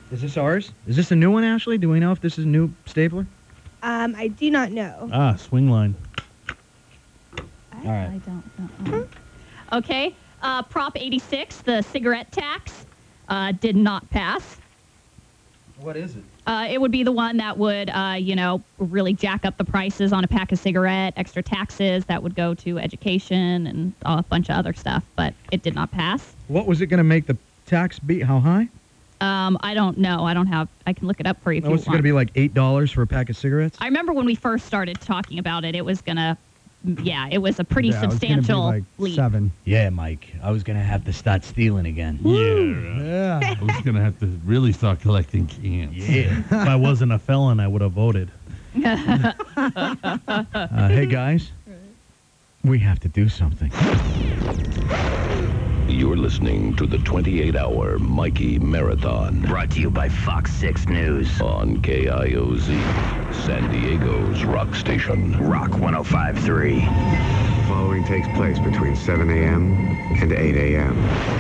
Is this ours? Is this a new one, Ashley? Do we know if this is a new stapler? I do not know. Swing line. All right. I don't know. Okay. Prop 86, the cigarette tax, did not pass. What is it? It would be the one that would, really jack up the prices on a pack of cigarette, extra taxes that would go to education and a bunch of other stuff, but it did not pass. What was it going to make the tax be? How high? I don't know. I can look it up for you if you What's it going to be, like $8 for a pack of cigarettes? I remember when we first started talking about it, it was going to, it was a pretty Yeah, it was gonna be substantial like leap. 7. Yeah, Mike. I was going to have to start stealing again. Yeah. I was going to have to really start collecting cans. Yeah. If I wasn't a felon, I would have voted. Hey, guys. We have to do something. You're listening to the 28-hour Mikey Marathon. Brought to you by Fox 6 News. On KIOZ, San Diego's rock station. Rock 105.3. The following takes place between 7 a.m. and 8 a.m.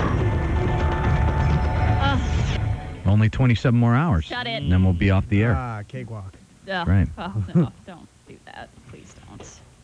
Only 27 more hours. Shut it. And then we'll be off the air. Cakewalk. Right. Oh, no, don't do that. Please don't.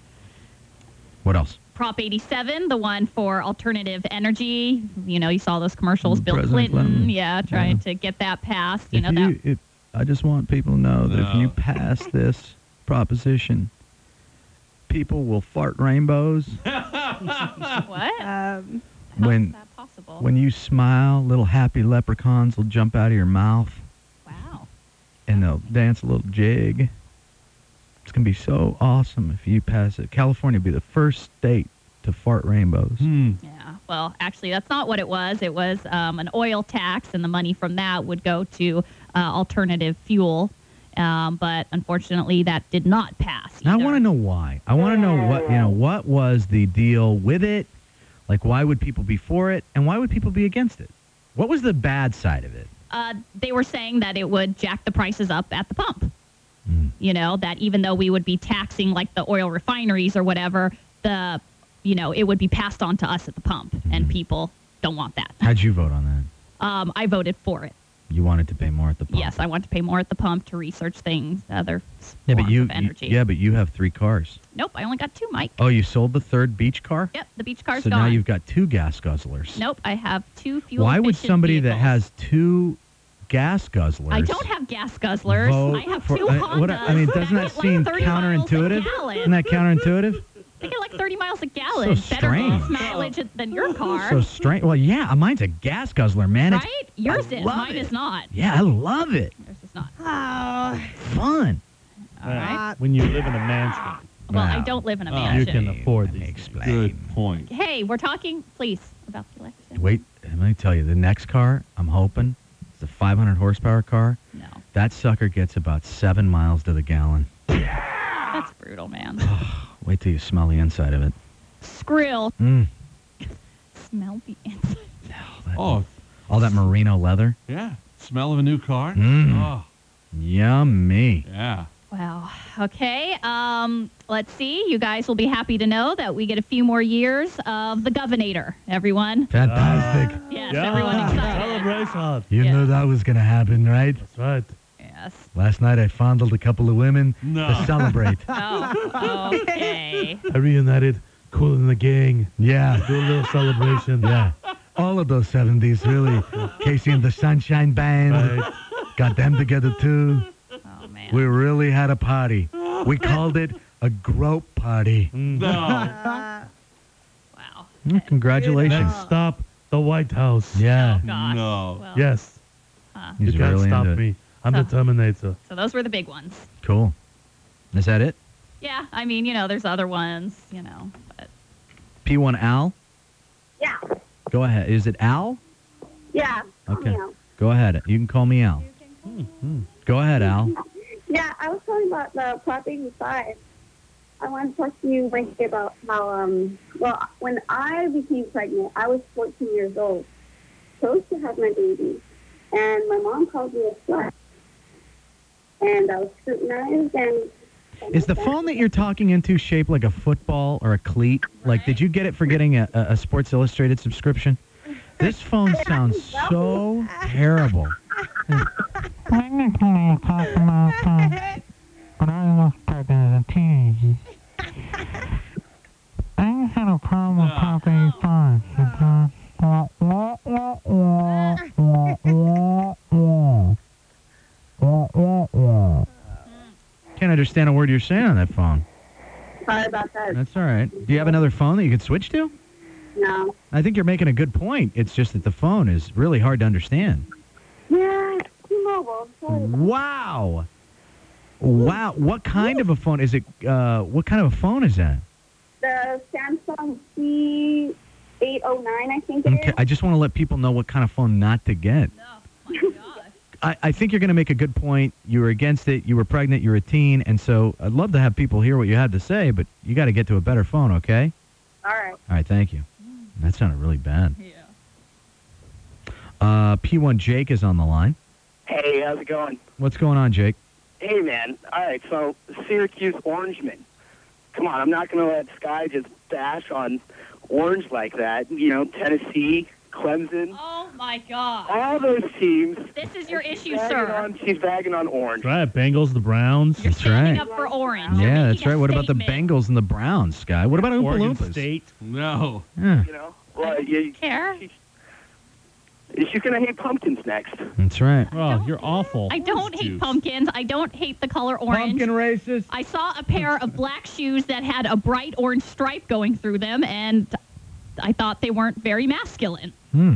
What else? Prop 87, the one for alternative energy. You saw those commercials. Bill President Clinton, Clinton. trying to get that passed. I just want people to know that if you pass this proposition, people will fart rainbows. What? How When is that possible? when you smile, little happy leprechauns will jump out of your mouth Wow. and they'll dance a little jig. It's going to be so awesome if you pass it. California will be the first state to fart rainbows. Yeah. Well, actually, that's not what it was. It was an oil tax, and the money from that would go to alternative fuel. But unfortunately, that did not pass. Now, I either. want to know why. I want to know what was the deal with it? Like, why would people be for it, and why would people be against it? What was the bad side of it? They were saying that it would jack the prices up at the pump. That even though we would be taxing like the oil refineries or whatever, it would be passed on to us at the pump, and people don't want that. How'd you vote on that? I voted for it. You wanted to pay more at the pump. Yes, I want to pay more at the pump to research things, other Yeah, forms but of energy. but you have 3 cars. Nope, I only got 2, Mike. Oh, you sold the 3rd beach car? Yep, the beach car's So gone. now you've got 2 gas guzzlers. Nope, I have 2 fuel. Why would efficient somebody that vehicles. has 2 gas guzzlers? I don't have gas guzzlers. vote I have for- 2 I- Hondas. what- I mean, doesn't that get seem like 30 miles a counterintuitive? gallon. Isn't that counterintuitive? They get like 30 miles a gallon. So Better strange. gas mileage than your car. So strange. Well, yeah, mine's a gas guzzler, man. right? Yours is. love Mine it. is not. Yeah, I love it. Yours is not. Oh, Fun. All right. When you live in a mansion, Well, I Wow. don't live in a you mansion. can afford Let me these. explain. Good point. Hey, we're talking, please, about the election. Wait, let me tell you, the next car, I'm hoping, it's a 500 horsepower car. No, That sucker gets about 7 miles to the gallon. that's brutal, man. Wait till you smell the inside of it. Skrill. Mm. Smell the inside. Oh, All that merino leather. yeah. Smell of a new car? Mm. Oh, Yummy. yeah. Wow. Okay. Let's see. You guys will be happy to know that we get a few more years of the Governator. Everyone. Fantastic. Yes, everyone excited. Celebration. You Yeah. knew that was going to happen, right? That's right. Yes. Last night I fondled a couple of women No. to celebrate. Oh, okay. I reunited Cool in the Gang. Yeah. Do a little celebration. Yeah. All of those 70s, really. Casey and the Sunshine Band. Right. Got them together, too. Oh, man. We really had a party. We called it a grope party. No. Wow. Congratulations. Next stop, the White House. Yeah. Gosh. No. Well, Yes. He's You can't really stop into it. me. I'm the Terminator. So those were the big ones. Cool. Is that it? Yeah. I mean, there's other ones, but P1 Al? Yeah. Go ahead. Is it Al? Yeah. Okay. Yeah. Go ahead. You can call me Al. Go ahead, Al. Yeah, I was talking about the Prop 85. I want to talk to you, Wednesday, about how, when I became pregnant, I was 14 years old, chose to have my baby, and my mom called me a slut. And I was scrutinized, and Is the phone that you're talking into shaped like a football or a cleat? Like, did you get it for getting a Sports Illustrated subscription? This phone sounds so terrible. understand a word you're saying on that phone. Sorry about that. That's all right. Do you have another phone that you could switch to? No. I think you're making a good point. It's just that the phone is really hard to understand. Yeah, it's T-Mobile. Sorry. Wow. Wow. What kind of a phone is it? What kind of a phone is that? The Samsung C809, I think it Okay, is. I just want to let people know what kind of phone not to get. My gosh. I think you're going to make a good point. You were against it. You were pregnant. You were a teen. And so I'd love to have people hear what you had to say, but you got to get to a better phone, okay? All right. All right, thank you. That sounded really bad. Yeah. P1 Jake is on the line. Hey, how's it going? What's going on, Jake? Hey, man. All right, so Syracuse Orangemen. Come on, I'm not going to let Sky just bash on Orange like that. You know, Tennessee, Clemson, Oh my God. all those teams. This is your issue, She's sir. She's bagging on Orange. Right, Bengals, the Browns, You're That's standing right. up for Orange. Yeah, You're that's making right. a What about the statement. Bengals and the Browns, Sky? What about Oompa Oregon Loompas? State. No. Yeah, You know? Well, you, Care? she's going to hate pumpkins next. that's right. Oh, you're awful. I don't Orange hate juice. pumpkins. I don't hate the color orange. racist. I saw a pair of black shoes that had a bright orange stripe going through them, and I thought they weren't very masculine.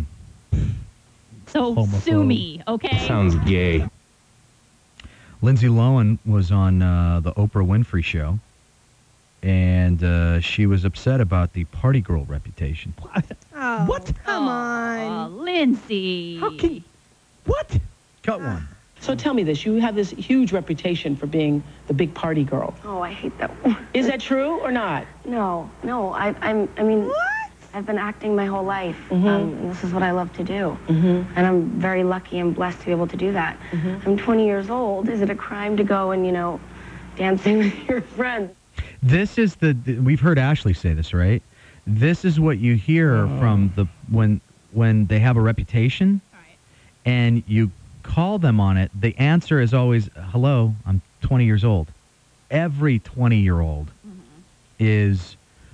So Homophobe. sue me, okay? Sounds gay. Lindsay Lohan was on the Oprah Winfrey Show, and she was upset about the party girl reputation. Oh, What? Come Oh, on. Lindsay. How can... What? Cut one. So tell me this, you have this huge reputation for being the big party girl. Oh, I hate that. Is that true or not? No. I mean, I've been acting my whole life. And this is what I love to do. And I'm very lucky and blessed to be able to do that. I'm 20 years old. Is it a crime to go and, dancing with your friends? This is we've heard Ashley say this, right? This is what you hear from when they have a reputation, and you call them on it. The answer is always, "Hello, I'm 20 years old." Every 20-year-old is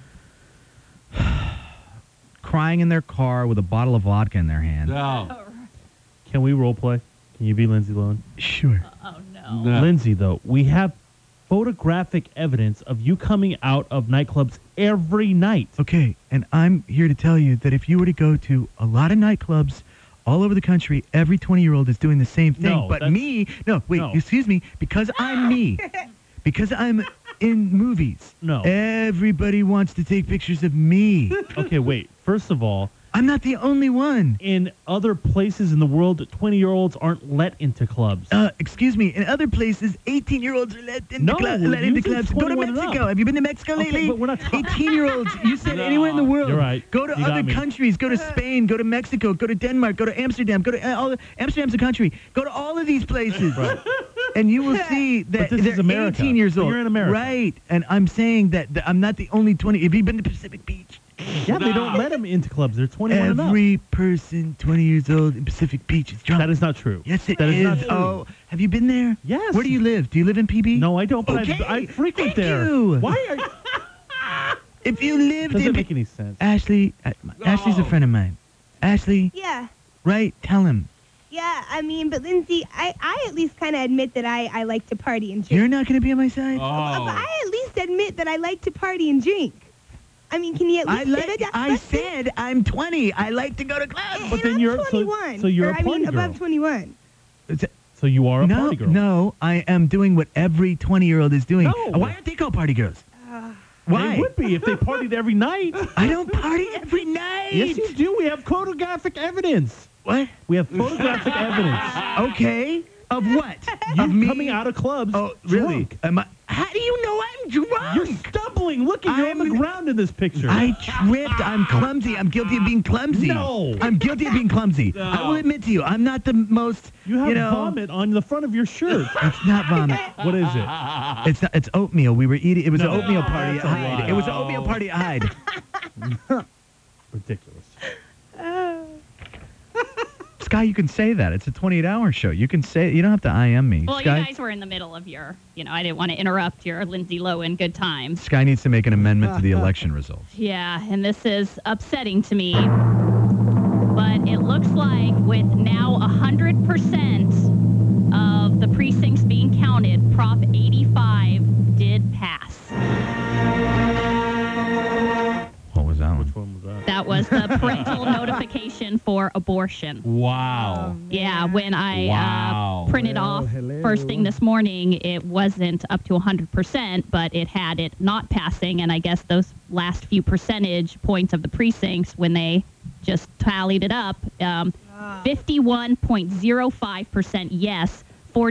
crying in their car with a bottle of vodka in their hand. No. Can we role play? Can you be Lindsay Lohan? Sure. Oh, no. No. Lindsay, though, we have photographic evidence of you coming out of nightclubs every night. Okay, and I'm here to tell you that if you were to go to a lot of nightclubs all over the country, every 20-year-old is doing the same thing. No, but that's- me, no, wait, no. excuse me, because I'm me, because I'm in movies, No. everybody wants to take pictures of me. Okay, wait. First of all, I'm not the only one. in other places in the world, 20-year-olds aren't let into clubs. Excuse me, in other places, 18-year-olds are let into, No, let into usually clubs. Go to 21 and Mexico. up. Have you been to Mexico Okay, lately? but we're not talking- 18-year-olds, you said No. anywhere in the world. You're right. Go to You got other me. countries. Go to Spain. Go to Mexico. Go to Denmark. Go to Amsterdam. Go to Amsterdam's a country. Go to all of these places. Right. And you will see that this they're is America. 18 years But old. you're in America. Right. And I'm saying that I'm not the only 20. Have you been to Pacific Beach? Yeah, they don't let them into clubs. They're 21 and up. Every person 20 years old in Pacific Beach is drunk. That is not true. Yes, it That is not is. true. Oh, have you been there? Yes. Where do you live? Do you live in PB? No, I don't, but Okay. I frequent Thank there. you. Why are you... If you lived Doesn't in make any sense. Ashley, Ashley's a friend of mine. Ashley, Yeah. right? Tell him. Yeah, I mean, but Lindsay, I at least kind of admit that I like to party and drink. You're not going to be on my side? But Oh. I at least admit that I like to party and drink. I mean, can you at least say that? I said I'm 20. I like to go to clubs. And But then I'm you're- so- 21. so you're or, a I mean, party girl. above 21. So you are a No, party girl. no, I am doing what every 20-year-old is doing. No. Why aren't they called party girls? They Why? would be if they partied every night. I don't party every night. Yes, you do. We have photographic evidence. What? We have photographic evidence. Okay. Of what? You Of me coming out of clubs. Oh, really? drunk. Am I? How do you know I'm drunk? You're stumbling. Look, you're on the I'm- ground in this picture. I tripped. I'm clumsy. I'm guilty of being clumsy. No. I'm guilty of being clumsy. No. I will admit to you, I'm not the most, you have know, vomit on the front of your shirt. It's not vomit. What is it? It's not, it's oatmeal. We were eating. It was No. an oatmeal party at That's a Hyde. lie. It was an oatmeal party at Hyde. Ridiculous. Sky, you can say that. It's a 28-hour show. You can say it. You don't have to IM me. Well, Sky, you guys were in the middle of your, I didn't want to interrupt your Lindsay Lohan good times. Sky needs to make an amendment to the election results. Yeah, and this is upsetting to me. But it looks like with now 100% of the precincts being counted, Prop 85 did pass. What was that one? Which one was that? That was the parental notification for abortion. Wow. Yeah, when I Wow. printed off first thing this morning, it wasn't up to 100%, but it had it not passing. And I guess those last few percentage points of the precincts, when they just tallied it up, 51.05% yes,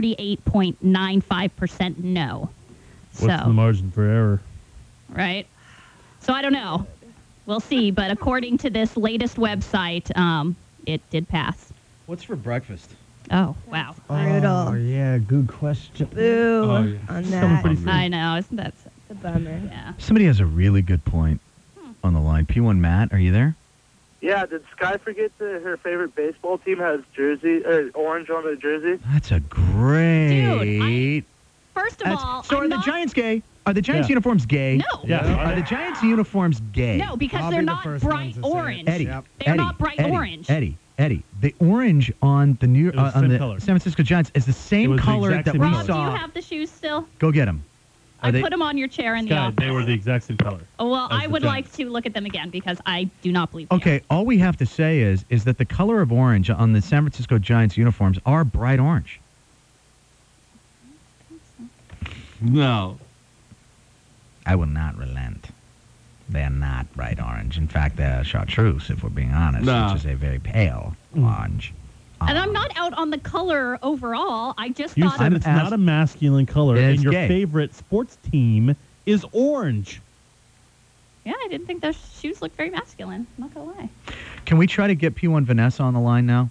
48.95% no. What's the margin for error? Right? So I don't know. We'll see. But according to this latest website, it did pass. What's for breakfast? Oh, wow. Brutal. Oh, yeah, good question. Boo on that. I know. Isn't that It's a bummer. Yeah. Somebody has a really good point on the line. P1 Matt, are you there? Yeah, did Sky forget that her favorite baseball team has jersey or orange on their jersey? That's a great. Dude, first of all, so I'm are the not- Giants gay? Are the Giants Yeah. uniforms gay? No. Yeah. Are the Giants uniforms gay? No, because I'll they're be the not first one bright to say it. orange. Eddie, Yep. They're Eddie, not bright Eddie, orange. Eddie, the orange on the new was the on same the color. San Francisco Giants is the It same was the color exact that same we color. Rob, do saw. you have the shoes still? Go get them. I put them on your chair in the Sky, office. they were the exact same color. Oh, well, as I the would Giants. like to look at them again because I do not believe they Okay, all we have to say is that the color of orange on the San Francisco Giants uniforms are bright orange. No. I will not relent. They are not bright orange. In fact, they're chartreuse, if we're being honest, No. which is a very pale orange. are. And I'm not out on the color overall. I just You thought said it's not a masculine color, It's and your gay. favorite sports team is orange. Yeah, I didn't think those shoes looked very masculine. I'm not going to lie. Can we try to get P1 Vanessa on the line now?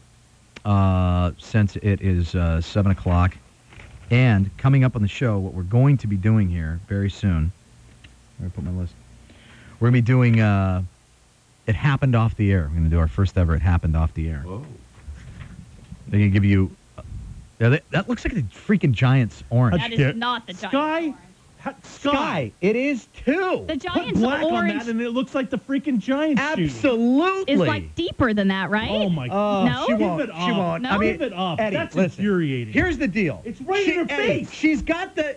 Since it is 7 o'clock. And coming up on the show, what we're going to be doing here very soon. Where did I put my list? We're going to be doing It Happened Off the Air. We're going to do our first ever It Happened Off the Air. Whoa. They're going to give you... that looks like the freaking Giants orange. That is not the Giants Sky? orange. Sky, it is too. The Put Giants black on orange that, and it looks like the freaking Giants shoe. Absolutely. is like deeper than that, right? Oh my Oh, god! No? she Give won't. it up. She won't. No? I mean, Give it up. Eddie, That's listen. infuriating. Here's the deal. It's right in her Eddie, face. She's got the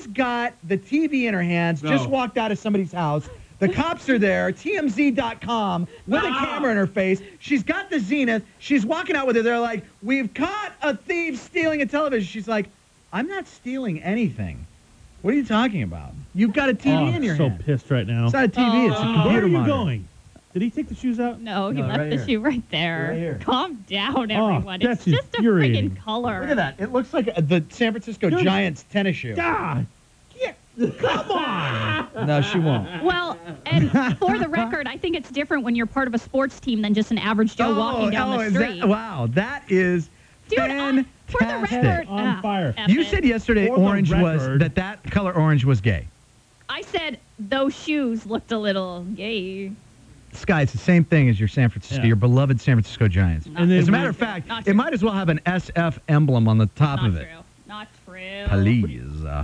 TV in her hands. No. Just walked out of somebody's house. The cops are there. TMZ.com with a camera in her face. She's got the Zenith. She's walking out with it. They're like, "We've caught a thief stealing a television." She's like, "I'm not stealing anything. What are you talking about? You've got a TV Oh, in I'm your so hand. pissed right now. It's not a TV. It's a computer Where are you monitor." going? Did he take the shoes out? No, he No, left right the here. shoe right there. Right here. Calm down, Oh, everyone. that's It's just a infuriating. freaking color. Look at that. It looks like the San Francisco Dude. Giants tennis shoe. Ah, come on! No, she won't. Well, and for the record, I think it's different when you're part of a sports team than just an average Joe walking down the is street. wow, that is Dude, fantastic. for the record, On fire. F You it. said yesterday For the orange was record. that color orange was gay. I said those shoes looked a little gay. Sky, it's the same thing as your San Francisco, Yeah. your beloved San Francisco Giants. And then As a matter we- of fact, Not it true. might as well have an SF emblem on the top Not of true. it. Not true. Please.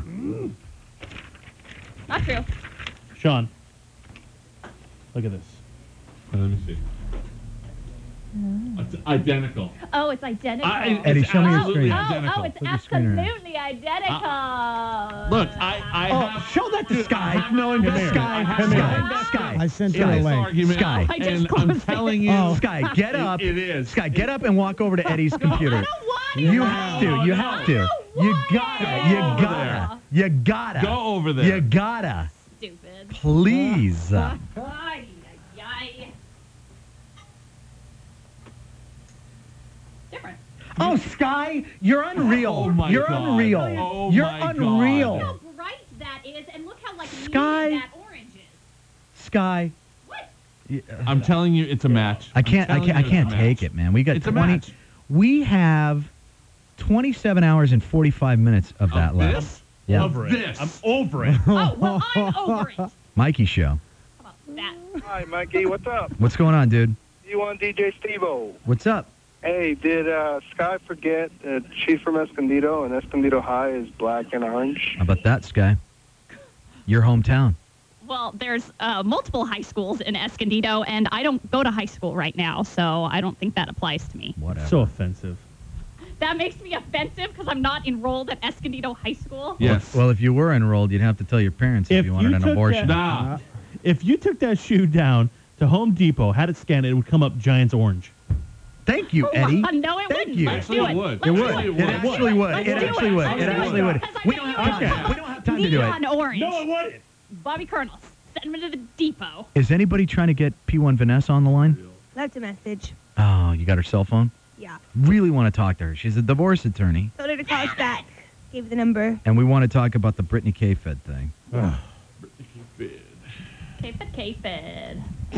Not true. Sean, look at this. Let me see. It's identical. Oh, it's identical. Eddie, show me your absolutely screen. identical. Oh, it's Put your screen around. absolutely identical. Look, I Oh, have show that to Sky. No Sky, embarrassment. Sky, I sent you Sky, a this link. argument, Sky. I just and I'm closed it. telling you, Oh, Sky, get up. It is. Sky, get up and walk over to Eddie's computer. I don't want to. You have to. You have to. You gotta. You over gotta. You gotta. Go over there. You gotta. Stupid. Please. Ay, ay, ay. Different. Oh, Sky, you're unreal. Oh, my you're God. unreal. Oh, you're my God. unreal. Look how bright that is, and look how like Sky. muted that orange is. Sky. What? I'm telling you, it's a match. I can't I'm telling you, it's a take match. it, man. We got It's a 20. match. We have 27 hours and 45 minutes of that Of left. this? Yeah. Of this. I'm over it. Oh, well, I'm over it. How Mikey show. about that? Hi, Mikey. What's up? What's going on, dude? You on DJ Steve-O? What's up? Hey, did Sky forget that she's from Escondido, and Escondido High is black and orange? How about that, Sky? Your hometown. Well, there's multiple high schools in Escondido, and I don't go to high school right now, so I don't think that applies to me. Whatever. So offensive. that makes me offensive because I'm not enrolled at Escondido High School. Yes. Well, if you were enrolled, you'd have to tell your parents if you wanted an took abortion. that- if you took that shoe down to Home Depot, had it scanned, it would come up Giants orange. Thank you, Eddie. No, it wouldn't. you. Let's do it. It would. Let's do It actually would. Let's It do actually would. Let's It do actually would. Because I We know don't you have want time. We don't have time to do it. neon orange. No, it wouldn't. Bobby Colonel, send him to the depot. Is anybody trying to get P1 Vanessa on the line? Left a message. Oh, you got her cell phone? Yeah. Really want to talk to her. She's a divorce attorney, Told her to call us back. Gave the number. and we want to talk about the Brittany K-Fed thing. K-Fed.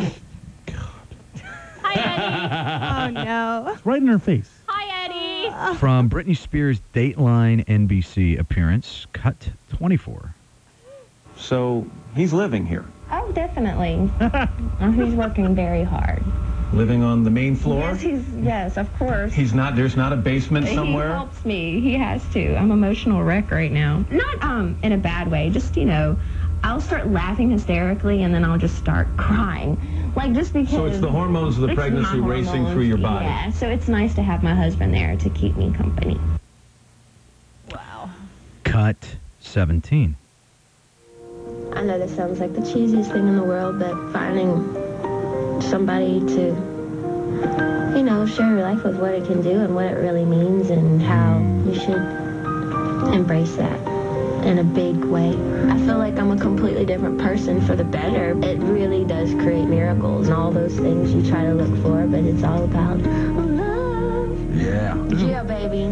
Hi, Eddie. Oh, no. It's right in her face. Hi, Eddie. From Britney Spears' Dateline NBC appearance, cut 24. So he's living here. Oh, definitely. He's working very hard. Living on the main floor? Yes, of course. There's not a basement somewhere? He helps me. He has to. I'm an emotional wreck right now. Not in a bad way. Just, I'll start laughing hysterically and then I'll just start crying. Like, just because... So it's the hormones of the it's pregnancy my racing hormones. through your body. Yeah, so it's nice to have my husband there to keep me company. Wow. Cut 17. I know this sounds like the cheesiest thing in the world, but finding somebody to, share your life with what it can do and what it really means and how you should embrace that in a big way. I feel like I'm a completely different person for the better. It really does create miracles and all those things you try to look for, but it's all about love. Yeah. Yeah, baby.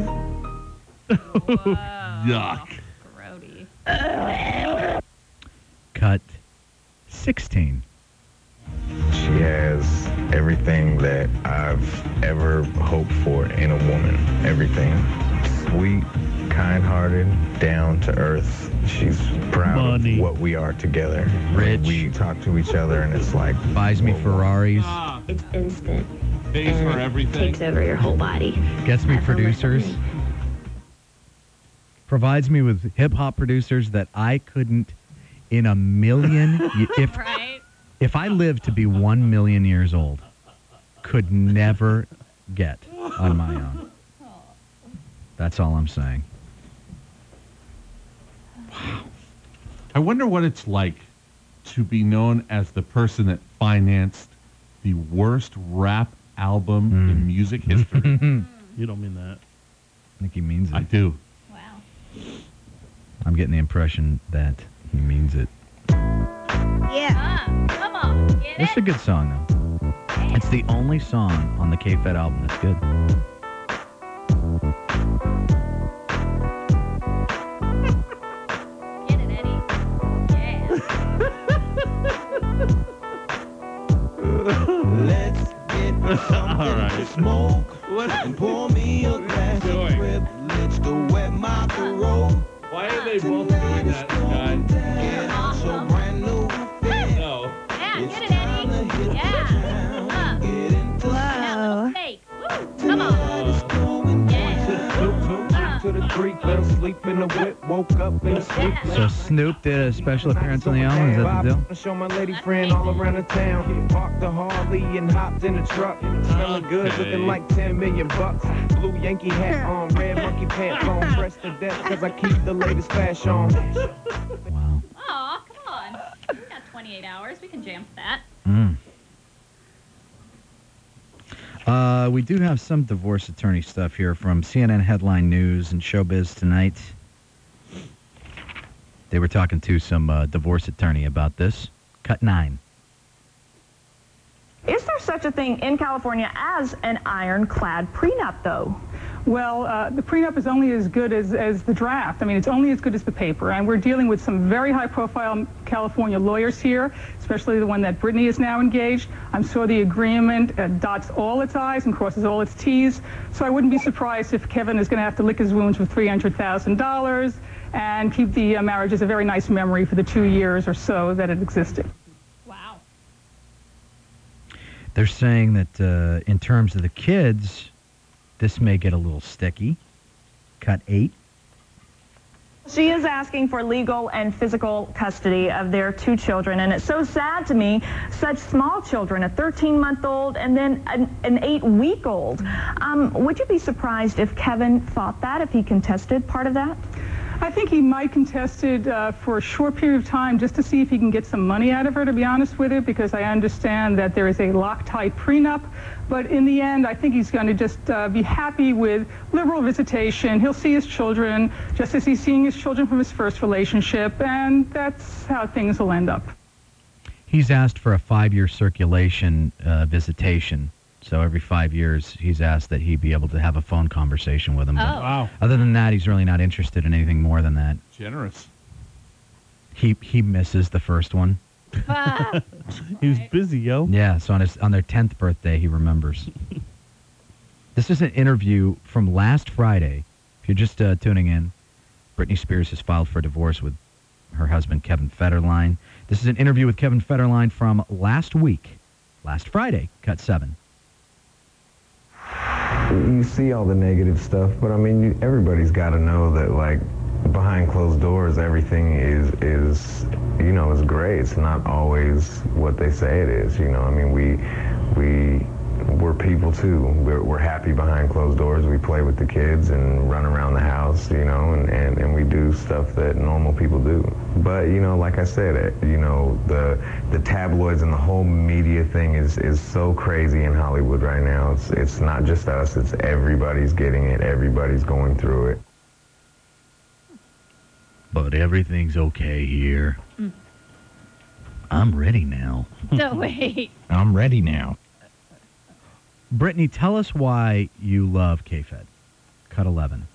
Yuck. Grody. Cut 16. She has everything that I've ever hoped for in a woman. Everything. Sweet, kind-hearted, down to earth. She's proud of what we are together. Rich. We talk to each other and it's like... Buys me Ferraris. It's instant. Pays and for everything. Takes over your whole body. Gets me I feel like producers. Provides me with hip-hop producers that I couldn't in a million... If I lived to be 1 million years old, could never get on my own. That's all I'm saying. I wonder what it's like to be known as the person that financed the worst rap album in music history. You don't mean that. I think he means it. I do. I'm getting the impression that he means it. Yeah. Come on. Get It's a good song, though. It's the only song on the K-Fed album that's good. Get it, Eddie. Let's get All right. smoke What and pour me a glass of privilege to wet my throat. Why are they both doing that, guys? Get out so brand new. No. Yeah, get it, Eddie. Yeah. Get into Whoa. Snake. Woo. Come on. Yeah. to the creek, fell asleep in the whip, woke up in the sleep. So Snoop did a special appearance on the album. Is that the deal? I show my lady friend all around the town. Parked the Harley and hopped in the truck. Smelling good, looking like 10 million bucks. Blue Yankee hat on, red monkey pants on. Fresh to death cause I keep the latest fashion on. Wow. Aw, come on. We got 28 hours. We can jam to that. We do have some divorce attorney stuff here from CNN Headline News and Showbiz Tonight. They were talking to some divorce attorney about this. Cut 9. Is there such a thing in California as an ironclad prenup, though? Well, the prenup is only as good as the draft. I mean, it's only as good as the paper. And we're dealing with some very high-profile California lawyers here, especially the one that Brittany is now engaged. I'm sure the agreement dots all its I's and crosses all its T's. So I wouldn't be surprised if Kevin is going to have to lick his wounds for $300,000 and keep the marriage as a very nice memory for the 2 years or so that it existed. Wow. They're saying that in terms of the kids, this may get a little sticky. Cut 8. She is asking for legal and physical custody of their 2 children, and it's so sad to me, such small children, a 13-month-old and then an 8-week-old. Would you be surprised if Kevin fought that, if he contested part of that? I think he might contest it for a short period of time just to see if he can get some money out of her, to be honest with it, because I understand that there is a Loctite prenup. But in the end, I think he's going to just be happy with liberal visitation. He'll see his children just as he's seeing his children from his first relationship, and that's how things will end up. He's asked for a 5-year circulation visitation. So every 5 years, he's asked that he be able to have a phone conversation with him. But Wow. other than that, he's really not interested in anything more than that. Generous. He misses the first one. He was busy, yo. Yeah, so on their 10th birthday, he remembers. This is an interview from last Friday. If you're just tuning in, Britney Spears has filed for divorce with her husband, Kevin Federline. This is an interview with Kevin Federline from last week, last Friday, cut 7. You see all the negative stuff, but I mean, everybody's got to know that, like, behind closed doors, everything is great. It's not always what they say it is. You know, I mean, we're people too. We're happy behind closed doors. We play with the kids and run around the house, you know, and we do stuff that normal people do. But, you know, like I said, you know, the tabloids and the whole media thing is so crazy in Hollywood right now. It's not just us. It's everybody's getting it. Everybody's going through it. But everything's okay here. I'm ready now. No, wait. I'm ready now. Brittany, tell us why you love K-Fed. Cut 11.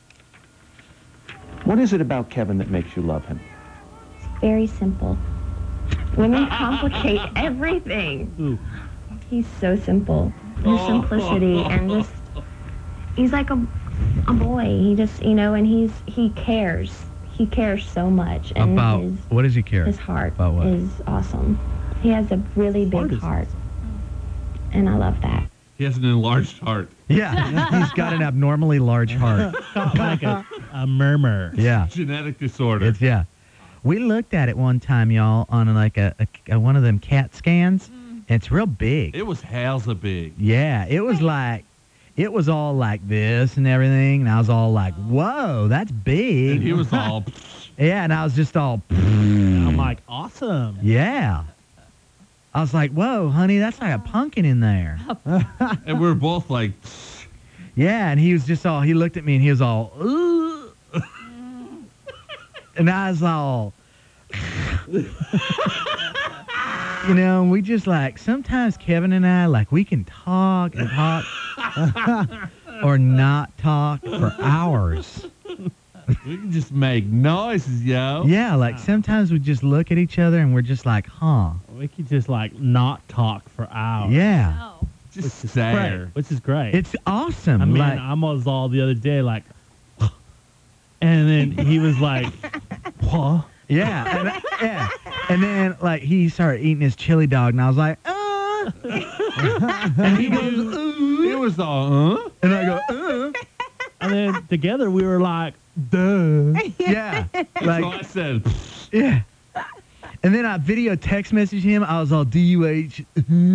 What is it about Kevin that makes you love him? Very simple. Women complicate everything. He's so simple. His simplicity and just, he's like a boy. He just, you know, and he cares. He cares so much. And About, what does he care? his heart About what? is awesome. He has a really big heart. And I love that. He has an enlarged heart. Yeah, he's got an abnormally large heart. Like a murmur. Yeah. Genetic disorder. It's, yeah. We looked at it one time, y'all, on like a one of them CAT scans. And it's real big. It was hell's big. Yeah, it was like, it was all like this and everything. And I was all like, whoa, that's big. And he was all... Yeah, and I was just all... I'm like, awesome. Yeah. I was like, whoa, honey, that's like a pumpkin in there. And we were both like... Yeah, and he was just all, he looked at me and he was all, ooh. And I was all, you know, and we just like, sometimes Kevin and I, like, we can talk and talk or not talk for hours. We can just make noises, yo. Yeah, like sometimes we just look at each other and we're just like, huh. We could just like not talk for hours. Yeah. Just stare. Which is great. It's awesome. I mean, like, I was all the other day like, and then he was like, what? Yeah, yeah. And then like he started eating his chili dog, and I was like, and he goes, It was all, and I go, And then together we were like, duh. Yeah. Like, so I said, yeah. And then I video text messaged him. I was all DUH.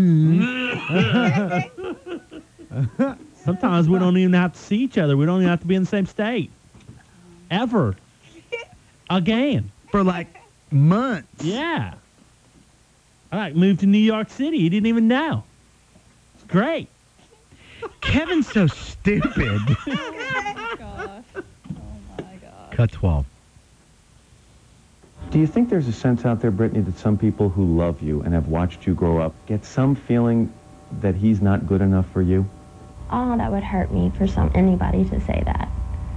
Sometimes we don't even have to see each other. We don't even have to be in the same state. Ever. Again. For like months. Yeah. I like moved to New York City. He didn't even know. It's great. Kevin's so stupid. Cut 12. Do you think there's a sense out there, Brittany, that some people who love you and have watched you grow up get some feeling that he's not good enough for you? Oh, that would hurt me for anybody to say that.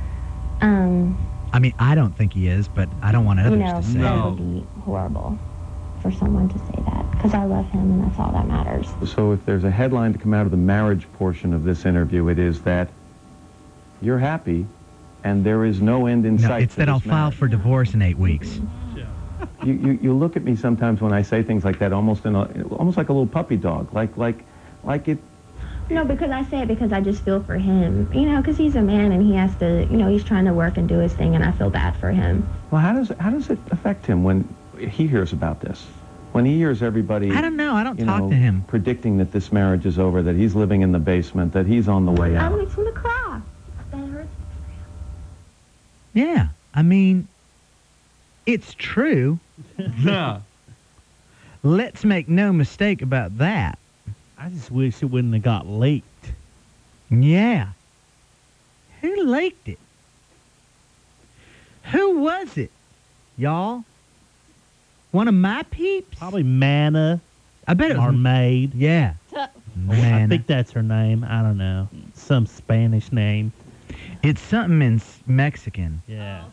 I mean, I don't think he is, but I don't want others You know, to say that it. would be horrible for someone to say that, because I love him and that's all that matters. So if there's a headline to come out of the marriage portion of this interview, it is that you're happy and there is no end in No, sight. it's to that I'll this file marriage. for divorce in 8 weeks. You look at me sometimes when I say things like that, almost like a little puppy dog, like No, because I say it because I just feel for him. You know, because he's a man and he has to, you know, he's trying to work and do his thing, and I feel bad for him. Well, how does it affect him when he hears about this? When he hears everybody, I don't know. I don't you talk know, to him. predicting that this marriage is over, that he's living in the basement, that he's on the way I out. makes him to cry. That hurts. Yeah. I mean, it's true. Yeah. Let's make no mistake about that. I just wish it wouldn't have got leaked. Yeah. Who leaked it? Who was it? Y'all? One of my peeps? Probably Manna. I bet it was. Our maid. Yeah. I Manna. think that's her name. I don't know. Some Spanish name. It's something in Mexican. Yeah.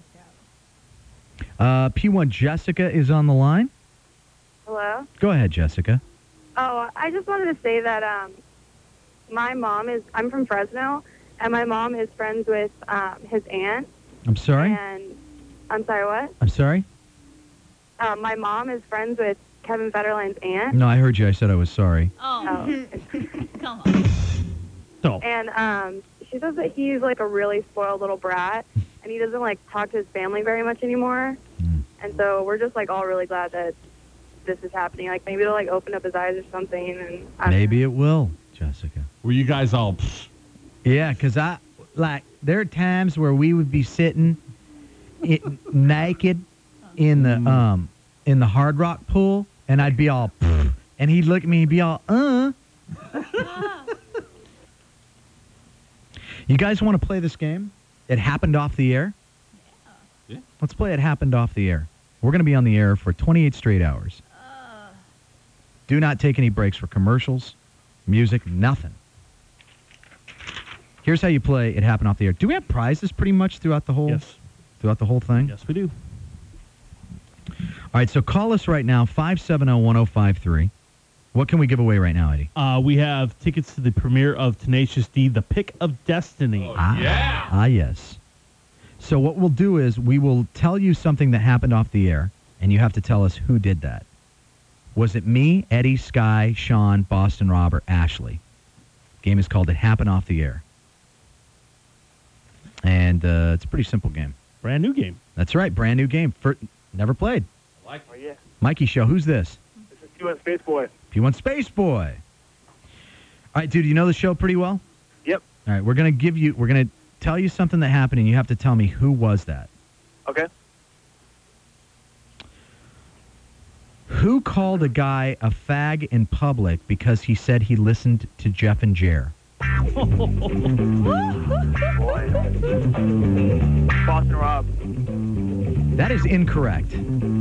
P1 Jessica is on the line. Hello? Go ahead, Jessica. Oh, I just wanted to say that my mom is, I'm from Fresno, and my mom is friends with his aunt. I'm sorry? And, I'm sorry, what? I'm sorry? My mom is friends with Kevin Federline's aunt. No, I heard you. I said I was sorry. Oh. Come on. So. And she says that he's like a really spoiled little brat, and he doesn't like talk to his family very much anymore. And so we're just like all really glad that this is happening. Like maybe it'll like open up his eyes or something. And I don't Maybe it will, Jessica. Were you guys all... Yeah, because there are times where we would be sitting naked in the Hard Rock pool, and I'd be all, and he'd look at me and be all, You guys want to play this game? It happened off the air? Yeah. Let's play It Happened Off the Air. We're going to be on the air for 28 straight hours. Do not take any breaks for commercials, music, nothing. Here's how you play It Happened Off the Air. Do we have prizes pretty much throughout the whole thing? Yes, we do. All right, so call us right now, 570-1053. What can we give away right now, Eddie? We have tickets to the premiere of Tenacious D, The Pick of Destiny. Yes. So what we'll do is we will tell you something that happened off the air, and you have to tell us who did that. Was it me, Eddie, Sky, Sean, Boston Robert, Ashley? Game is called It Happened Off the Air. And it's a pretty simple game. Brand new game. That's right, brand new game. Never played. Oh, yeah. Mikey Show, who's this? This is P1 Space Boy. P1 Space Boy. All right, dude, you know the show pretty well? Yep. All right, we're going to tell you something that happened, and you have to tell me who was that. Okay. Who called a guy a fag in public because he said he listened to Jeff and Jer? Boston Rob. That is incorrect.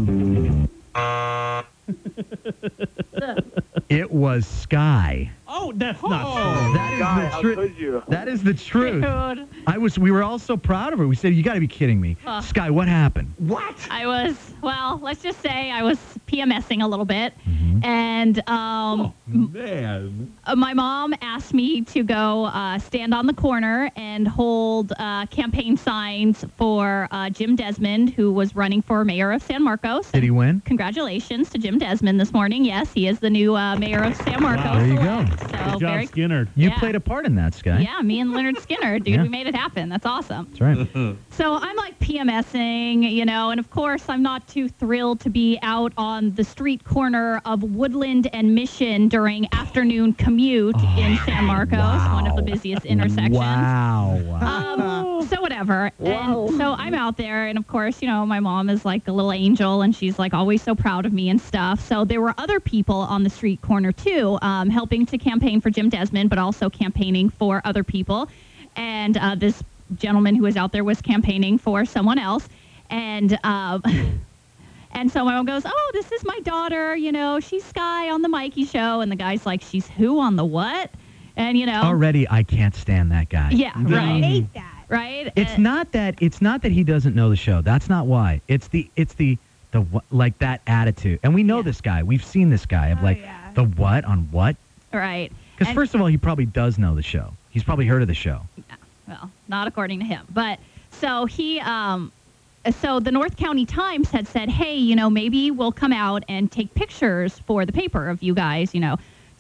It was Sky. Oh, that's not true. That is Sky, the how truth. could you? That is the truth. Dude. We were all so proud of her. We said, "You got to be kidding me, Sky. What happened?" What? I was, well, let's just say I was PMSing a little bit. And Man. my mom asked me to go stand on the corner and hold campaign signs for Jim Desmond, who was running for mayor of San Marcos. Did he win? Congratulations to Jim Desmond this morning. Yes, he is the new mayor of San Marcos. There you go. So Good job, very Skinner. You Yeah. played a part in that, Sky. Yeah, me and Leonard Skinner, dude, Yeah. we made it happen. That's awesome. That's right. So I'm like PMSing, and of course I'm not too thrilled to be out on the street corner of Woodland and Mission during afternoon commute in San Marcos, one of the busiest intersections. Wow. So whatever. And so I'm out there, and of course, my mom is like a little angel, and she's like always so proud of me and stuff. So there were other people on the street corner too, helping to campaign for Jim Desmond, but also campaigning for other people. And this gentleman who was out there was campaigning for someone else. And and so my mom goes, "Oh, this is my daughter, she's Sky on the Mikey Show." And the guy's like, "She's who on the what?" And Already, I can't stand that guy. Yeah, right. I hate that. Right? It's not that he doesn't know the show. That's not why. It's the like that attitude. And we know this guy. We've seen this guy of the what on what? Right. Because first of all, he probably does know the show. He's probably heard of the show. Well, not according to him. But so so the North County Times had said, "Hey, maybe we'll come out and take pictures for the paper of you guys,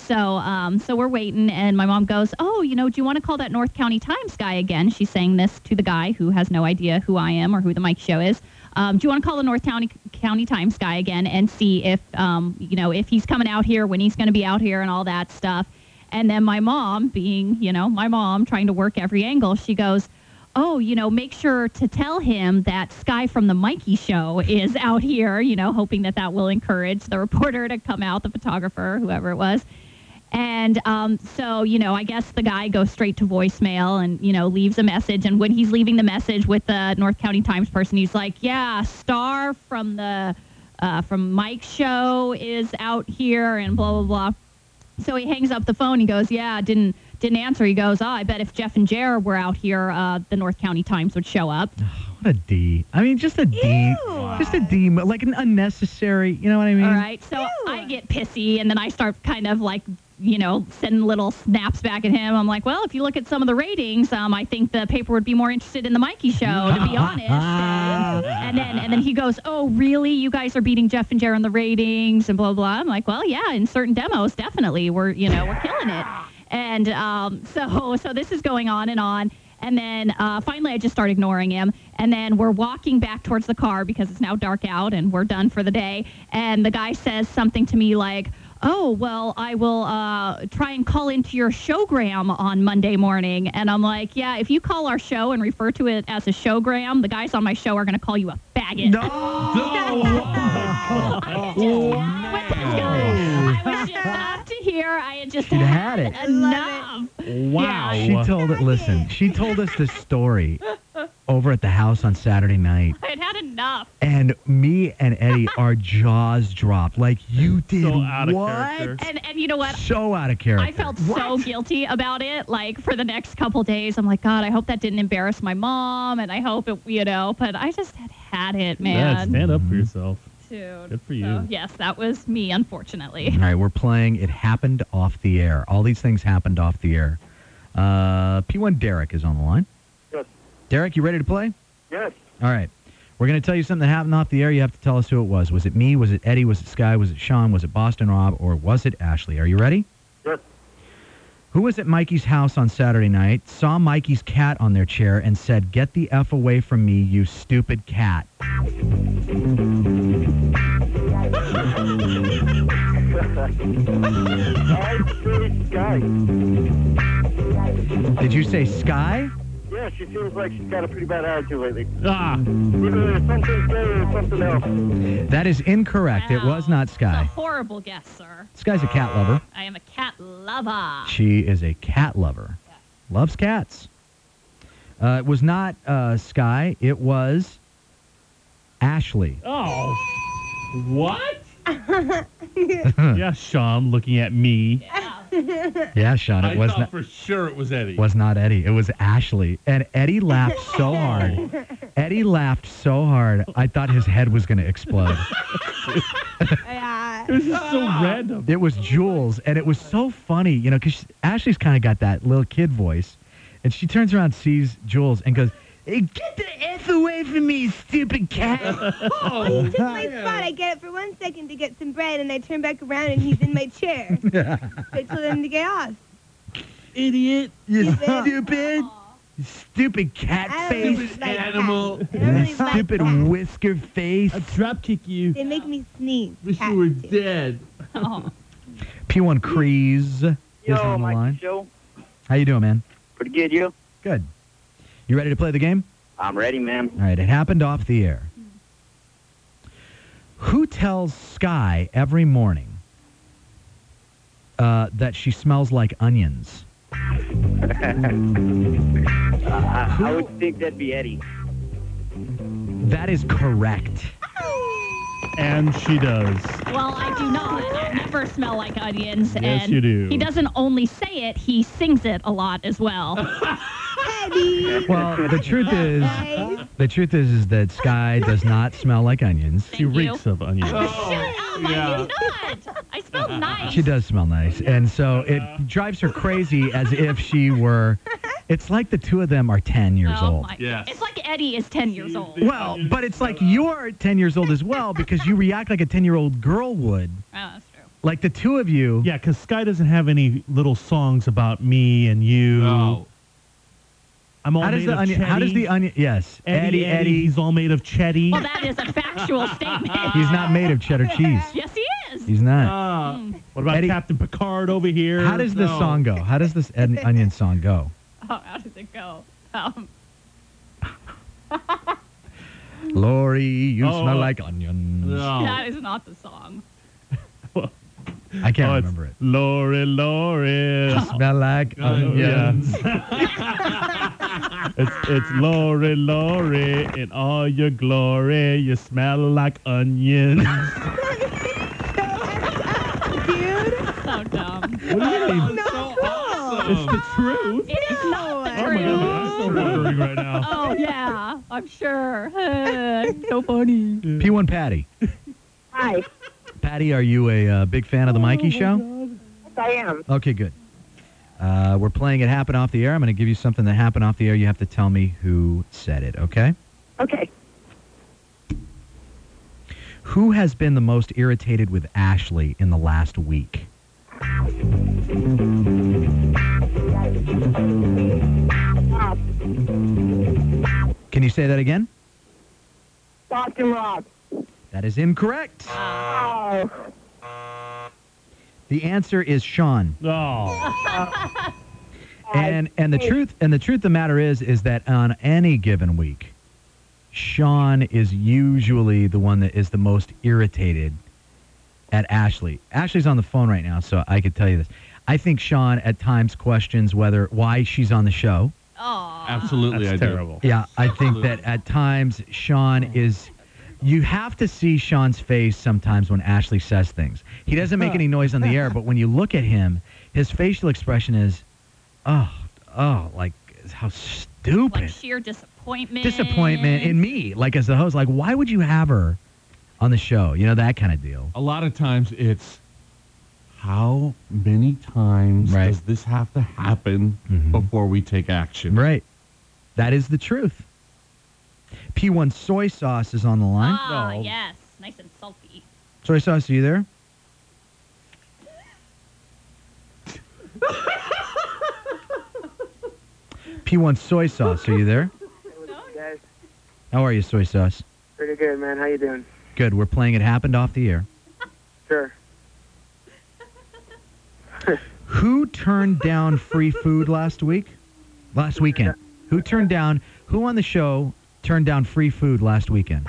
So we're waiting, and my mom goes, "Oh, do you want to call that North County Times guy again?" She's saying this to the guy who has no idea who I am or who the Mike Show is. Do you want to call the North County Times guy again and see if if he's coming out here, when he's going to be out here, and all that stuff? And then my mom, being my mom, trying to work every angle, she goes, "Oh, make sure to tell him that Sky from the Mikey Show is out here," hoping that will encourage the reporter to come out, the photographer, whoever it was. And so, I guess the guy goes straight to voicemail and, leaves a message. And when he's leaving the message with the North County Times person, he's like, "Yeah, Star from the from Mike's Show is out here," and blah, blah, blah. So he hangs up the phone. He goes, "Yeah, didn't answer." He goes, "Oh, I bet if Jeff and Jer were out here, the North County Times would show up." What a D. I mean, just a D. Wow. Just a D. Like an unnecessary, you know what I mean? All right. So I get pissy, and then I start kind of like, sending little snaps back at him. I'm like, "Well, if you look at some of the ratings, I think the paper would be more interested in the Mikey Show, to be honest." And then he goes, "Oh, really? You guys are beating Jeff and Jer in the ratings and blah, blah." I'm like, "Well, yeah, in certain demos, definitely. We're killing it." And so this is going on and on. And then finally I just start ignoring him. And then we're walking back towards the car because it's now dark out and we're done for the day. And the guy says something to me like, "Oh, well, I will try and call into your showgram on Monday morning." And I'm like, "Yeah, if you call our show and refer to it as a showgram, the guys on my show are going to call you a faggot." No! I was just up to here. I had just had it. Enough. Wow. Yeah, she told us this story over at the house on Saturday night. I had enough. And me and Eddie, our jaws dropped. Like, you did so out of what? character. And you know what? So out of character. I felt so guilty about it. Like, for the next couple days, I'm like, "God, I hope that didn't embarrass my mom, and I hope it, but I just had it, man." Yeah, stand up for yourself. Dude. Good for you. So, yes, that was me, unfortunately. All right, we're playing It Happened Off the Air. All these things happened off the air. P1 Derek is on the line. Yes. Derek, you ready to play? Yes. All right. We're going to tell you something that happened off the air. You have to tell us who it was. Was it me? Was it Eddie? Was it Sky? Was it Sean? Was it Boston Rob? Or was it Ashley? Are you ready? Yes. Who was at Mikey's house on Saturday night, saw Mikey's cat on their chair, and said, "Get the F away from me, you stupid cat"? Sky. Did you say Sky? Yeah, she seems like she's got a pretty bad attitude lately. Ah. Either something's gay or something else. That is incorrect. It was not It's a Sky. horrible guess, sir. Sky's a cat lover. I am a cat lover. She is a cat lover. Loves cats. It was not Sky. It was Ashley. Oh. What? Yeah, Sean looking at me. Yeah, Sean. It I was thought not. for sure it was Eddie. Was not Eddie. It was Ashley. And Eddie laughed so hard. Eddie laughed so hard, I thought his head was going to explode. Yeah. It was just so random. It was Jules, and it was so funny, because Ashley's kind of got that little kid voice. And she turns around, sees Jules, and goes, "Hey, get the F away from me, stupid cat." Oh, he took my spot. I get it for 1 second to get some bread, and I turn back around, and he's in my chair. I told him to get off. Idiot. You Stupid. stupid cat I don't face. really like Animal. cats. I don't really like Stupid cats. whisker face. I'll drop kick you. They make me sneeze. Wish Cats you were do. dead. Oh. P1 Crease is Yo, on the Mike line. Show. How you doing, man? Pretty good, you? Good. You ready to play the game? I'm ready, man. All right, it happened off the air. Who tells Sky every morning that she smells like onions? I would think that'd be Eddie. That is correct. And she does. Well, I do not. I never smell like onions. Yes, and you do. He doesn't only say it, he sings it a lot as well. Eddie. Well, the truth is that Sky does not smell like onions. She reeks of onions. Shut up, I do not. I smell nice. She does smell nice, and so it drives her crazy as if she were. It's like the two of them are 10 years old. My. Yes. It's like Eddie is 10 years old. Well, but it's like you're 10 years old as well because you react like a 10-year-old girl would. Oh, that's true. Like the two of you. Yeah, because Sky doesn't have any little songs about me and you. No. I'm all How does made the of onion? How does Chetty. the onion? Yes, Eddie. He's all made of Chetty. Well, that is a factual statement. He's not made of cheddar cheese. Yes, he is. He's not. What about Eddie- Captain Picard over here? How does this No. song go? How does this onion song go? Oh, how does it go? Lori, you Oh. smell like onions. No. That is not the song. I can't Oh, it's remember it. Lori. You smell like onions. It's Lori, in all your glory. You smell like onions. Dude. So dumb. What do you mean? No, cool. It's the truth. It is not the Oh my truth. God, I'm so wondering right now. Oh, yeah. I'm sure. So funny. P1 Patty. Hi. Patty, are you a big fan of the Mikey Show? Yes, I am. Okay, good. We're playing It Happened Off the Air. I'm going to give you something that happened off the air. You have to tell me who said it, okay? Okay. Who has been the most irritated with Ashley in the last week? Can you say that again? Boston Rob. That is incorrect. Oh. The answer is Sean. Oh. And the truth of the matter is that on any given week, Sean is usually the one that is the most irritated at Ashley. Ashley's on the phone right now, so I could tell you this. I think Sean at times questions why she's on the show. Oh. Absolutely, That's I terrible. Yeah, I think that at times Sean is. You have to see Sean's face sometimes when Ashley says things. He doesn't make any noise on the air, but when you look at him, his facial expression is, like how stupid. Like sheer disappointment. Disappointment in me, like as the host. Like, why would you have her on the show? You know, that kind of deal. A lot of times it's how many times Right. does this have to happen before we take action? Right. That is the truth. P1 Soy Sauce is on the line. Ah, yes. Nice and salty. Soy Sauce, are you there? P1 Soy Sauce, are you there? Guys, How are you, Soy Sauce? pretty good, man. How you doing? Good. We're playing It Happened Off the Air. Sure. Who turned down free food last weekend? Who on the show turned down free food last weekend?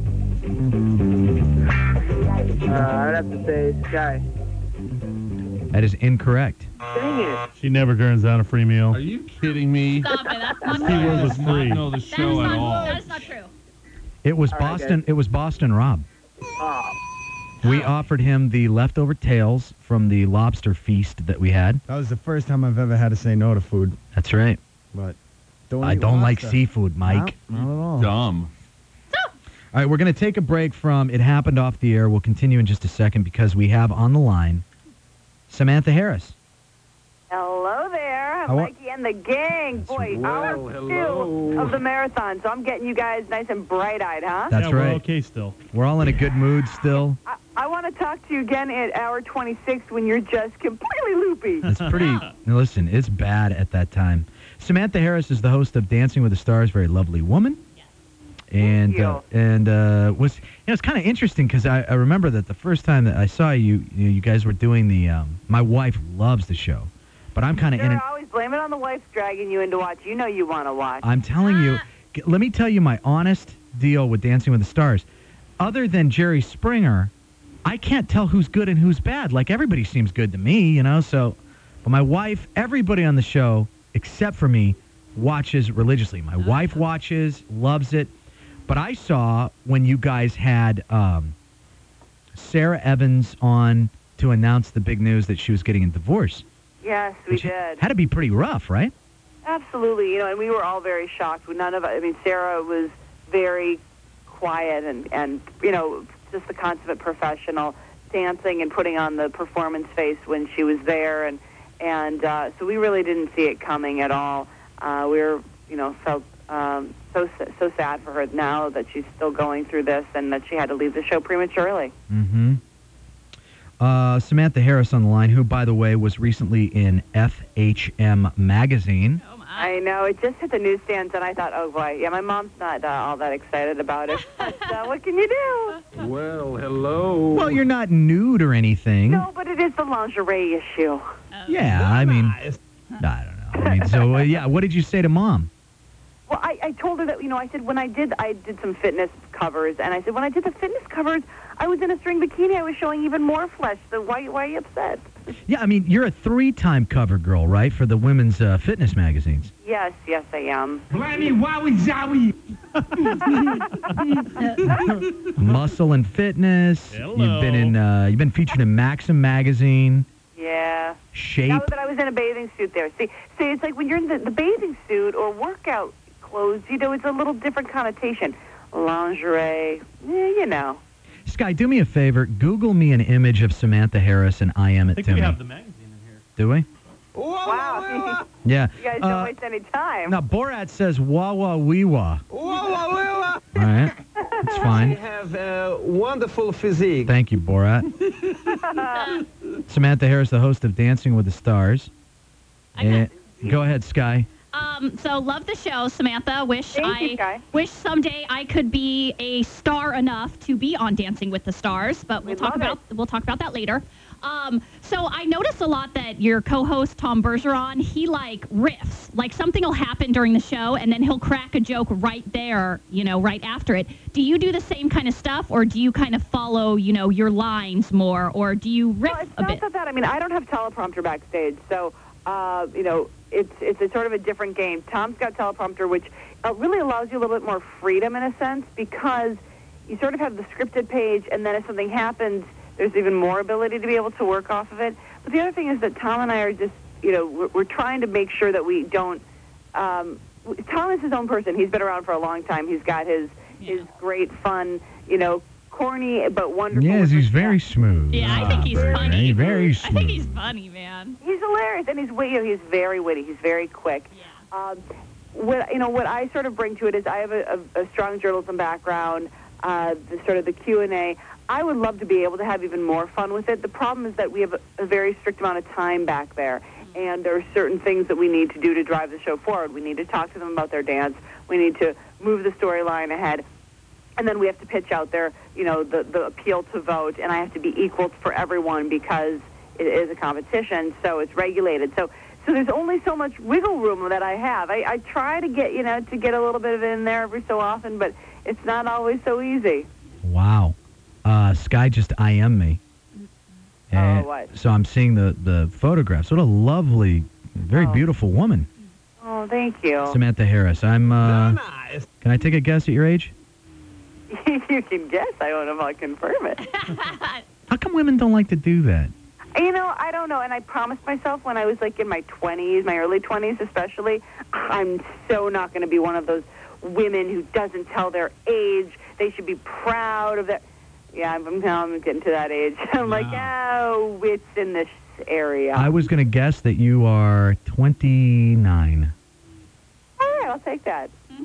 I'd have to say Sky. That is incorrect. Dang it. She never turns down a free meal. Are you kidding me? Stop it. That's not He true. was free. Not know the show at all. That is not true. It was All right, Boston. guys. It was Boston Rob. Oh, We offered him the leftover tails from the lobster feast that we had. That was the first time I've ever had to say no to food. That's right. But I don't like seafood, Mike. No, not at all. Dumb. All right, we're going to take a break from It Happened Off the Air. We'll continue in just a second because we have on the line Samantha Harris. Hello there, How are- Mikey and the gang. Boy, hour two of the marathon, so I'm getting you guys nice and bright-eyed, huh? That's yeah, we're right. okay still. We're all in a good mood still. I want to talk to you again at hour 26 when you're just completely loopy. It's pretty. Listen, it's bad at that time. Samantha Harris is the host of Dancing with the Stars. Very lovely woman. And was it's kind of interesting because I remember that the first time that I saw you guys were doing the. My wife loves the show, but I'm kind of in. Sure, always blame it on the wife's dragging you in to watch. You know you want to watch. I'm telling you. Let me tell you my honest deal with Dancing with the Stars. Other than Jerry Springer, I can't tell who's good and who's bad. Like everybody seems good to me, you know. So, but my wife, everybody on the show except for me, watches religiously. My wife watches, loves it. But I saw when you guys had Sarah Evans on to announce the big news that she was getting a divorce. Yes, we did. Had to be pretty rough, right? Absolutely, and we were all very shocked. Sarah was very quiet and just a consummate professional, dancing and putting on the performance face when she was there, and so we really didn't see it coming at all. We were, felt so sad for her now that she's still going through this and that she had to leave the show prematurely. Mm-hmm. Samantha Harris on the line, who, by the way, was recently in FHM magazine. I know. It just hit the newsstands, and I thought, oh, boy. Yeah, my mom's not all that excited about it. But what can you do? Well, hello. Well, you're not nude or anything. No, but it is the lingerie issue. Yeah, I mean, I don't know. I mean, so, yeah, what did you say to Mom? Well, I told her that, I said when I did some fitness covers, and I said when I did the fitness covers, I was in a string bikini. I was showing even more flesh. So why are you upset? Yeah, I mean, you're a 3-time cover girl, right, for the women's fitness magazines? Yes, I am. Blammy wowie zowie. Muscle and Fitness. Hello. You've been featured in Maxim magazine. Yeah. Shape. No, but I was in a bathing suit there. See, it's like when you're in the bathing suit or workout clothes, it's a little different connotation. Lingerie, Sky, do me a favor. Google me an image of Samantha Harris and I Am It I think to we me. have the magazine in here. Do we? Wow. Yeah. You guys don't waste any time. Now, Borat says wah wah wee wah. All right. That's You fine. have a wonderful physique. Thank you, Borat. Samantha Harris, the host of Dancing with the Stars. Go ahead, Sky. So love the show, Samantha. Wish Thank you, Sky. wish someday I could be a star enough to be on Dancing with the Stars, but we'll talk about that later. So I notice a lot that your co-host Tom Bergeron, he riffs. Like something will happen during the show, and then he'll crack a joke right there, right after it. Do you do the same kind of stuff, or do you kind of follow, your lines more, or do you riff a bit? Not that. I mean, I don't have teleprompter backstage, so it's a sort of a different game. Tom's got teleprompter, which really allows you a little bit more freedom in a sense, because you sort of have the scripted page, and then if something happens, there's even more ability to be able to work off of it. But the other thing is that Tom and I are just, we're trying to make sure that we don't. Tom is his own person. He's been around for a long time. He's got his great fun, corny but wonderful. Yes, he's very smooth. Yeah, I think he's funny. Very smooth. I think he's funny, man. He's hilarious, and he's very witty. He's very quick. Yeah. What I sort of bring to it is I have a strong journalism background. The Q&A. I would love to be able to have even more fun with it. The problem is that we have a very strict amount of time back there, and there are certain things that we need to do to drive the show forward. We need to talk to them about their dance. We need to move the storyline ahead. And then we have to pitch out there, the appeal to vote, and I have to be equal for everyone because it is a competition, so it's regulated. So there's only so much wiggle room that I have. I try to get, to get a little bit of it in there every so often, but it's not always so easy. Wow. Sky just IM'd me. And what? So I'm seeing the photographs. What a lovely, very beautiful woman. Oh, thank you. Samantha Harris. I'm, can I take a guess at your age? You can guess. I don't know if I'll confirm it. How come women don't like to do that? I don't know. And I promised myself when I was in my 20s, my early 20s especially, I'm so not going to be one of those women who doesn't tell their age. They should be proud of that. Yeah, I'm getting to that age. I'm like, oh, it's in this area. I was going to guess that you are 29. All right, I'll take that.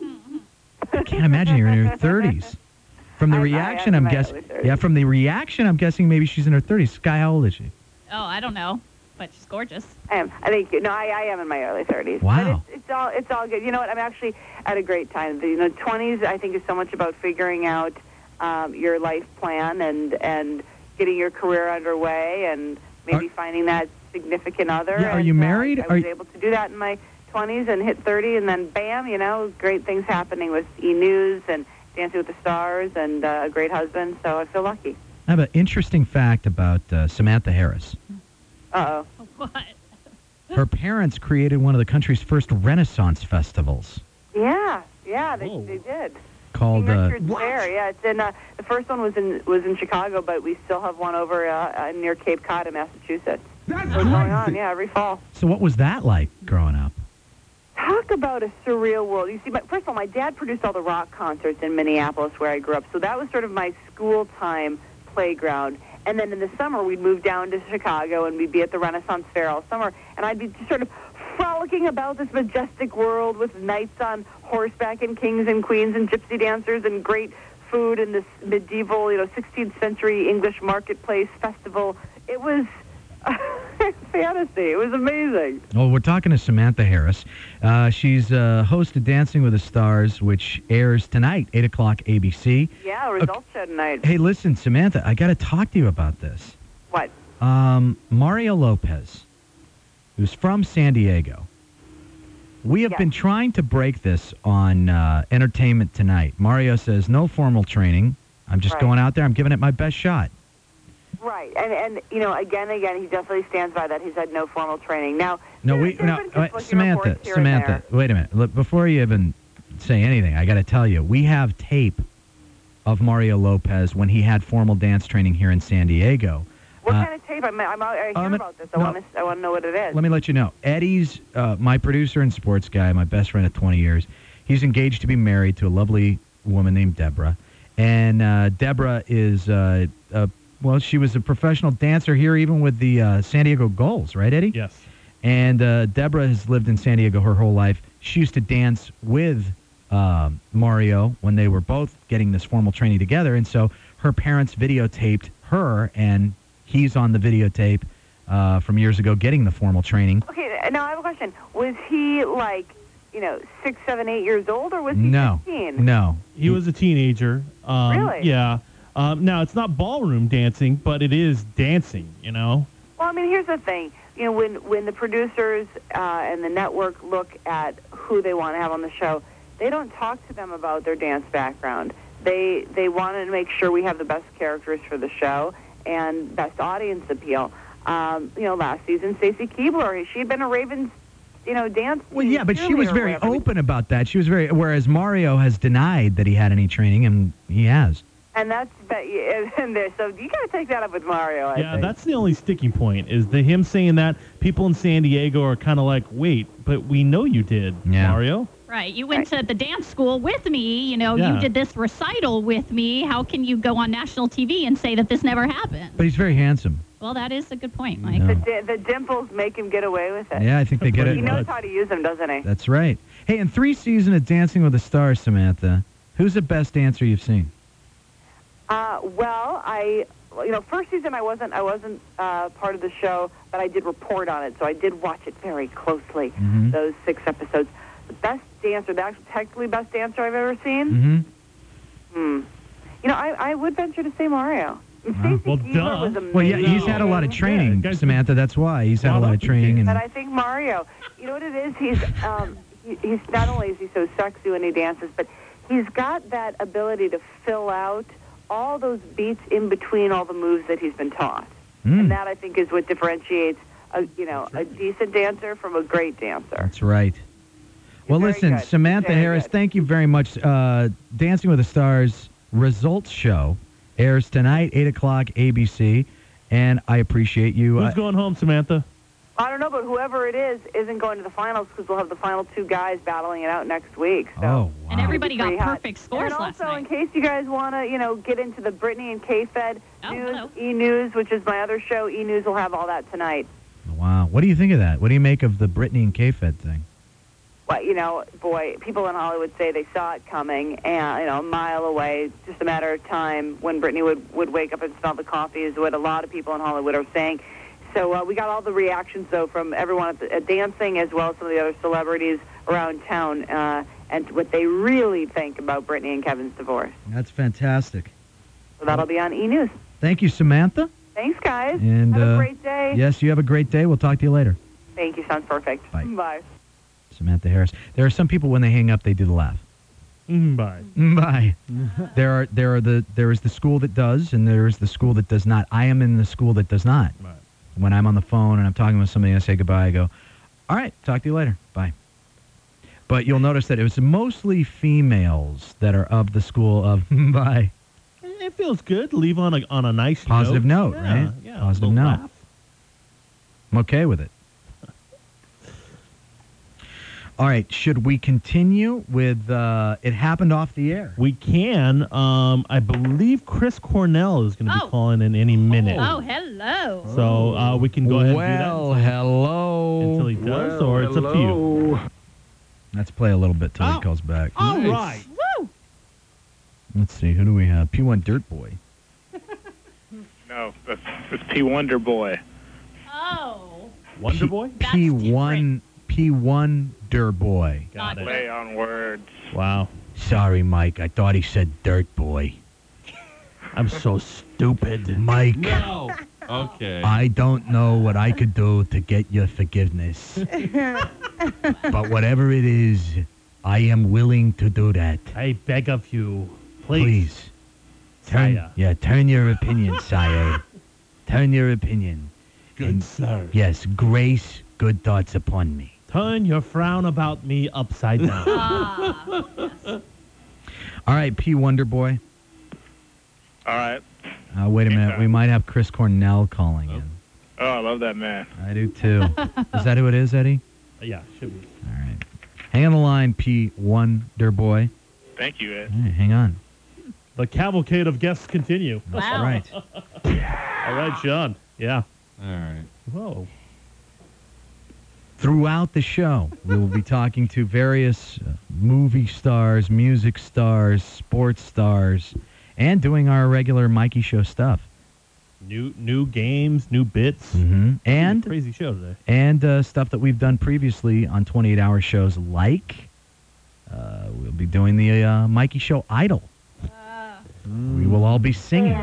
I can't imagine you're in your 30s. From the reaction, I'm guessing. Yeah, from the reaction, I'm guessing maybe she's in her 30s. Sky, how old is she? Oh, I don't know, but she's gorgeous. I am. I think I am in my early 30s. Wow. But it's all good. You know what? I'm actually at a great time. 20s I think is so much about figuring out your life plan and getting your career underway and maybe finding that significant other. Yeah, are you married? I was able to do that in my 20s and hit 30, and then bam, great things happening with E! News and Dancing with the Stars and a great husband. So I feel lucky. I have an interesting fact about Samantha Harris. Uh-oh. What? Her parents created one of the country's first Renaissance festivals. Yeah, they did. Called Richard's Fair. Yeah, it's in. The first one was in Chicago, but we still have one over near Cape Cod in Massachusetts. That's going on, every fall. So what was that like growing up? Talk about a surreal world. You see, first of all, my dad produced all the rock concerts in Minneapolis where I grew up, so that was sort of my school time playground. And then in the summer, we'd move down to Chicago, and we'd be at the Renaissance Fair all summer, and I'd be just sort of frolicking about this majestic world with knights on horseback and kings and queens and gypsy dancers and great food in this medieval, 16th century English marketplace festival it was fantasy. It was amazing. Well, we're talking to Samantha Harris. She's host of Dancing with the Stars, which airs tonight, 8 o'clock ABC. Yeah, results show tonight. Hey, listen, Samantha, I got to talk to you about this. What? Mario Lopez, who's from San Diego. We have been trying to break this on Entertainment Tonight. Mario says, no formal training. I'm just going out there. I'm giving it my best shot. Right, and you know, again, he definitely stands by that. He's had no formal training. Now, Samantha, wait a minute. Look, before you even say anything, I got to tell you, we have tape of Mario Lopez when he had formal dance training here in San Diego. What kind of tape? I hear about this. I want to know what it is. Let me let you know. Eddie's my producer and sports guy, my best friend of 20 years. He's engaged to be married to a lovely woman named Deborah. And Deborah is, well, she was a professional dancer here even with the San Diego Gulls, right, Eddie? Yes. And Deborah has lived in San Diego her whole life. She used to dance with Mario when they were both getting this formal training together. And so her parents videotaped her, and he's on the videotape from years ago getting the formal training. Okay, now I have a question. Was he like, 6, 7, 8 years old, or was he 15? No. He was a teenager. Really? Yeah. Now, it's not ballroom dancing, but it is dancing, Well, I mean, here's the thing. When the producers and the network look at who they want to have on the show, they don't talk to them about their dance background. They want to make sure we have the best characters for the show and best audience appeal. Last season, Stacy Keebler, she had been a Ravens, dance. Well, yeah, but she was very open about that. She was whereas Mario has denied that he had any training, and he has. And so you got to take that up with Mario. I think. That's the only sticking point, is him saying that. People in San Diego are kind of like, wait, but we know you did, Mario. Right. You went to the dance school with me. You did this recital with me. How can you go on national TV and say that this never happened? But he's very handsome. Well, that is a good point, Mike. Yeah. The dimples make him get away with it. Yeah, I think they get it. He knows how to use them, doesn't he? That's right. Hey, in 3 seasons of Dancing with the Stars, Samantha, who's the best dancer you've seen? First season I wasn't part of the show, but I did report on it, so I did watch it very closely. Mm-hmm. Those 6 episodes. The best dancer, the actual technically best dancer I've ever seen. Mm-hmm. I would venture to say Mario. Well, duh. Well, yeah, he's had a lot of training, Samantha. That's why he's had a lot of training. But I think Mario, you know what it is? He's not only is he so sexy when he dances, but he's got that ability to fill out all those beats in between all the moves that he's been taught. And that, I think, is what differentiates a decent dancer from a great dancer. That's right. Well, listen, Samantha Harris, thank you very much. Dancing with the Stars results show airs tonight, 8 o'clock ABC, and I appreciate you. Who's going home, Samantha? I don't know, but whoever it is isn't going to the finals because we'll have the final 2 guys battling it out next week. So. Oh, wow. And everybody got perfect scores last night. And also, in case you guys want to, get into the Brittany and K-Fed news, E-News, which is my other show, E-News will have all that tonight. Wow. What do you think of that? What do you make of the Brittany and K-Fed thing? Well, boy, people in Hollywood say they saw it coming, and, a mile away, just a matter of time when Brittany would wake up and smell the coffee is what a lot of people in Hollywood are saying. So we got all the reactions, though, from everyone at Dancing as well as some of the other celebrities around town and what they really think about Brittany and Kevin's divorce. That's fantastic. So that'll be on E! News. Thank you, Samantha. Thanks, guys. And, have a great day. Yes, you have a great day. We'll talk to you later. Thank you. Sounds perfect. Bye. Bye. Samantha Harris. There are some people, when they hang up, they do the laugh. Bye. Bye. There is the school that does, and there is the school that does not. I am in the school that does not. Right. When I'm on the phone and I'm talking with somebody and I say goodbye, I go, all right, talk to you later. Bye. But you'll notice that it was mostly females that are of the school of bye. It feels good to leave on a nice positive note, yeah, right? Yeah, positive note. Laugh. I'm okay with it. All right, should we continue with It Happened Off the Air? We can. I believe Chris Cornell is going to be calling in any minute. Oh, hello. So we can go ahead and do that. Well, hello. Until he does, or it's up to you. Let's play a little bit till he calls back. All right. Woo! Let's see, who do we have? P1 Dirt Boy. No. No, it's P. Wonder Boy. Oh. Wonder Boy? P1 Wonder Boy. Got it. Play on words. Wow. Sorry, Mike. I thought he said Dirt Boy. I'm so stupid. Mike. No. Okay. I don't know what I could do to get your forgiveness. But whatever it is, I am willing to do that. I beg of you. Please. Turn your opinion, sire. Turn your opinion. Good sir. Yes, grace, good thoughts upon me. Turn your frown about me upside down. All right, P. Wonder Boy. All right. Wait a minute. We might have Chris Cornell calling in. Oh, I love that man. I do too. Is that who it is, Eddie? Yeah, should be. All right. Hang on the line, P. Wonder Boy. Thank you, Ed. All right, hang on. The cavalcade of guests continue. That's right. All right, Sean. Yeah. All right. Whoa. Throughout the show, we will be talking to various movie stars, music stars, sports stars, and doing our regular Mikey Show stuff. New games, new bits. Mm-hmm. And crazy show today. And stuff that we've done previously on 28-hour shows, like we'll be doing the Mikey Show Idol. We will all be singing.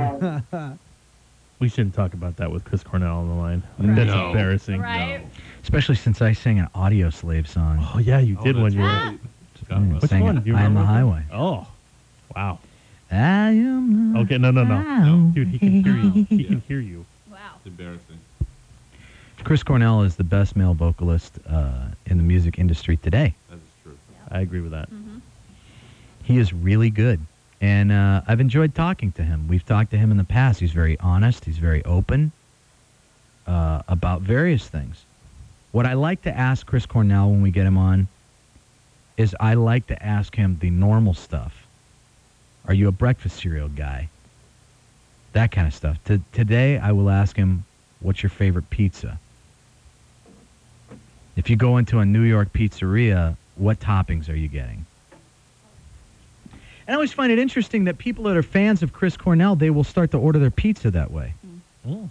We shouldn't talk about that with Chris Cornell on the line. No. That's embarrassing. Right? Especially since I sang an Audio Slave song. Oh, yeah, you did when you were... Which Sang one? Do you I Am the remember? Highway. Oh, wow. I am the Okay, no. Highway. Dude, he can hear you. He can hear you. It's embarrassing. Chris Cornell is the best male vocalist in the music industry today. That is true. I agree with that. He is really good. And I've enjoyed talking to him. We've talked to him in the past. He's very honest. He's very open about various things. What I like to ask Chris Cornell when we get him on is I like to ask him the normal stuff. Are you a breakfast cereal guy? That kind of stuff. Today, I will ask him, what's your favorite pizza? If you go into a New York pizzeria, what toppings are you getting? And I always find it interesting that people that are fans of Chris Cornell, they will start to order their pizza that way. Oh.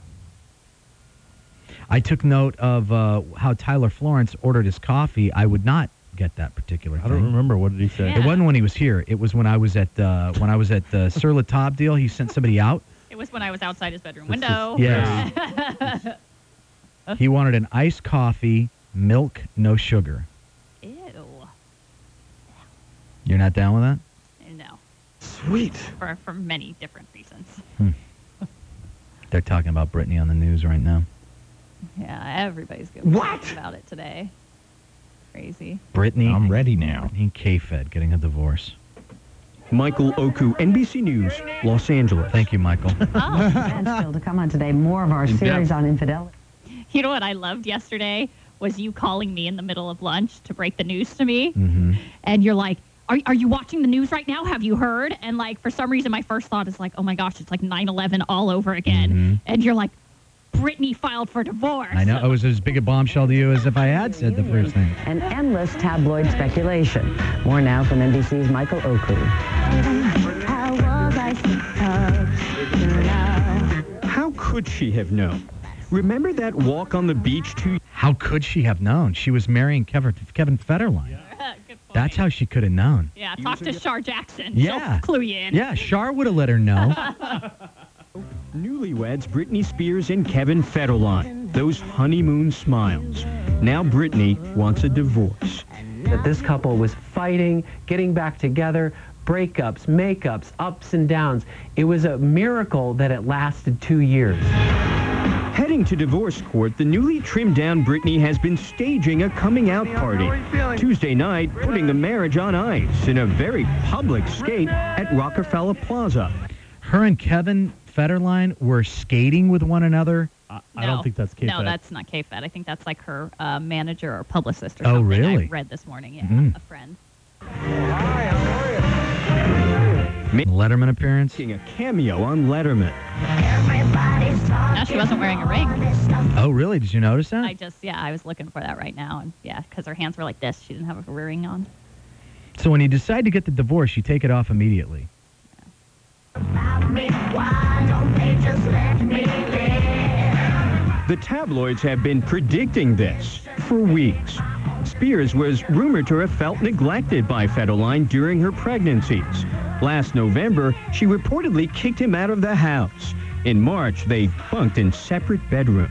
I took note of how Tyler Florence ordered his coffee. I would not get that particular thing. I don't remember. What did he say? It wasn't when he was here. It was when I was at the Sur La Table deal. He sent somebody out. It was when I was outside his bedroom window. Yes. He wanted an iced coffee, milk, no sugar. Ew. You're not down with that? No. Sweet. For many different reasons. They're talking about Britney on the news right now. Yeah, everybody's going about it today. Crazy. Britney. I'm ready now. Britney and K-Fed getting a divorce. Michael Oku, NBC News, Los Angeles. Thank you, Michael. And still to come on today, more of our series on infidelity. You know what I loved yesterday was you calling me in the middle of lunch to break the news to me. Mm-hmm. And you're like, are you watching the news right now? Have you heard? And like, for some reason, my first thought is like, oh my gosh, it's like 9/11 all over again. Mm-hmm. And you're like, Britney filed for divorce. I know. It was as big a bombshell to you as if I had said the first thing. And endless tabloid speculation. More now from NBC's Michael Oku. How could she have known? Remember that walk on the beach 2 How could she have known? She was marrying Kevin Federline. That's how she could have known. Yeah, talk to Shar Jackson. Yeah. She'll clue you in. Yeah, Shar would have let her know. Newlyweds Britney Spears and Kevin Federline. Those honeymoon smiles. Now Britney wants a divorce. That this couple was fighting, getting back together, breakups, makeups, ups and downs. It was a miracle that it lasted 2 years. Heading to divorce court, the newly trimmed down Britney has been staging a coming out party. Tuesday night, putting the marriage on ice in a very public skate at Rockefeller Plaza. Her and Kevin Federline were skating with one another. I don't think that's K-Fed. No, that's not K-Fed. I think that's like her manager or publicist or Oh, something. really? I read this morning. Yeah, a friend. Letterman appearance. Making a cameo on Letterman. No, she wasn't wearing a ring. Oh, really? Did you notice that? I was looking for that right now. And yeah, because her hands were like this. She didn't have a ring on. So when you decide to get the divorce, you take it off immediately. The tabloids have been predicting this for weeks. Spears was rumored to have felt neglected by Federline during her pregnancies. Last November, she reportedly kicked him out of the house. In March, they bunked in separate bedrooms.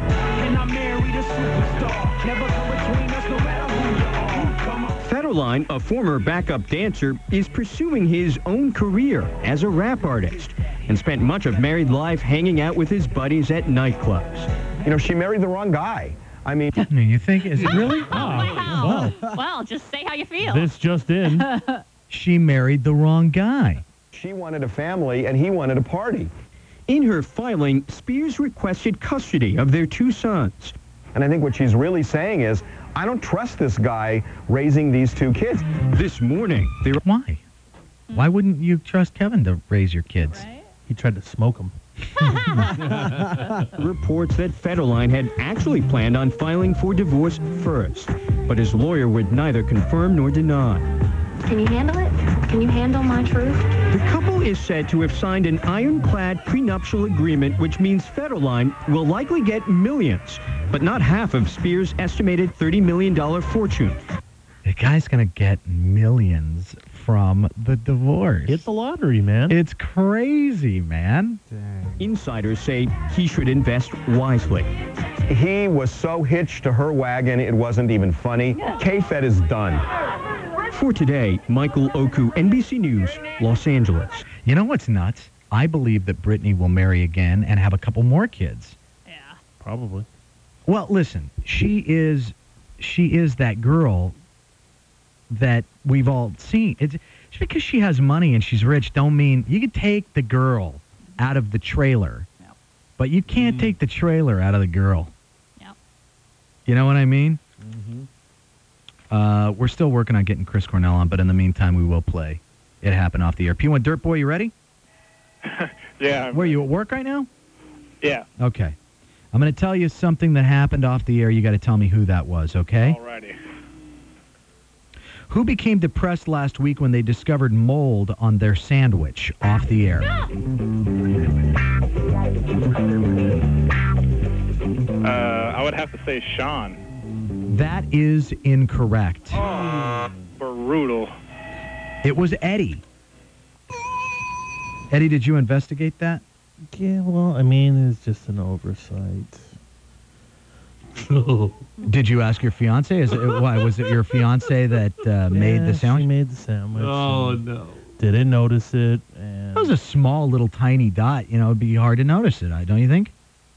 Federline, a former backup dancer, is pursuing his own career as a rap artist and spent much of married life hanging out with his buddies at nightclubs. You know, she married the wrong guy. I mean, you think, is it really? Well, just say how you feel. This just in. She married the wrong guy. She wanted a family and he wanted a party. In her filing, Spears requested custody of their 2 sons. And I think what she's really saying is, I don't trust this guy raising these 2 kids. This morning, they were... Why? Why wouldn't you trust Kevin to raise your kids? He tried to smoke them. Reports that Federline had actually planned on filing for divorce first, but his lawyer would neither confirm nor deny. Can you handle it? Can you handle my truth? The couple is said to have signed an ironclad prenuptial agreement, which means Federline will likely get millions, but not half of Spears' estimated $30 million fortune. The guy's going to get millions from the divorce. Hit the lottery, man. It's crazy, man. Insiders say he should invest wisely. He was so hitched to her wagon, it wasn't even funny. K-Fed is done. For today, Michael Oku, NBC News, Los Angeles. You know what's nuts? I believe that Britney will marry again and have a couple more kids. Probably. Well, listen, she is that girl that we've all seen. It's just because she has money and she's rich don't mean you can take the girl out of the trailer, but you can't take the trailer out of the girl. Yep. You know what I mean? Mm-hmm. We're still working on getting Chris Cornell on, but in the meantime, we will play It Happened off the air. P1 Dirt Boy, you ready? Yeah. Where, you at work right now? Yeah. Okay. I'm going to tell you something that happened off the air. You got to tell me who that was, okay? Alrighty. Who became depressed last week when they discovered mold on their sandwich off the air? I would have to say Sean. That is incorrect. Brutal. It was Eddie. Eddie, did you investigate that? Yeah, well, I mean, it's just an oversight. Did you ask your fiance? Why was it your fiance that made the sandwich? She made the sandwich. Oh, and no. Didn't notice it. And That was a small, little, tiny dot. You know, it'd be hard to notice it. Don't you think?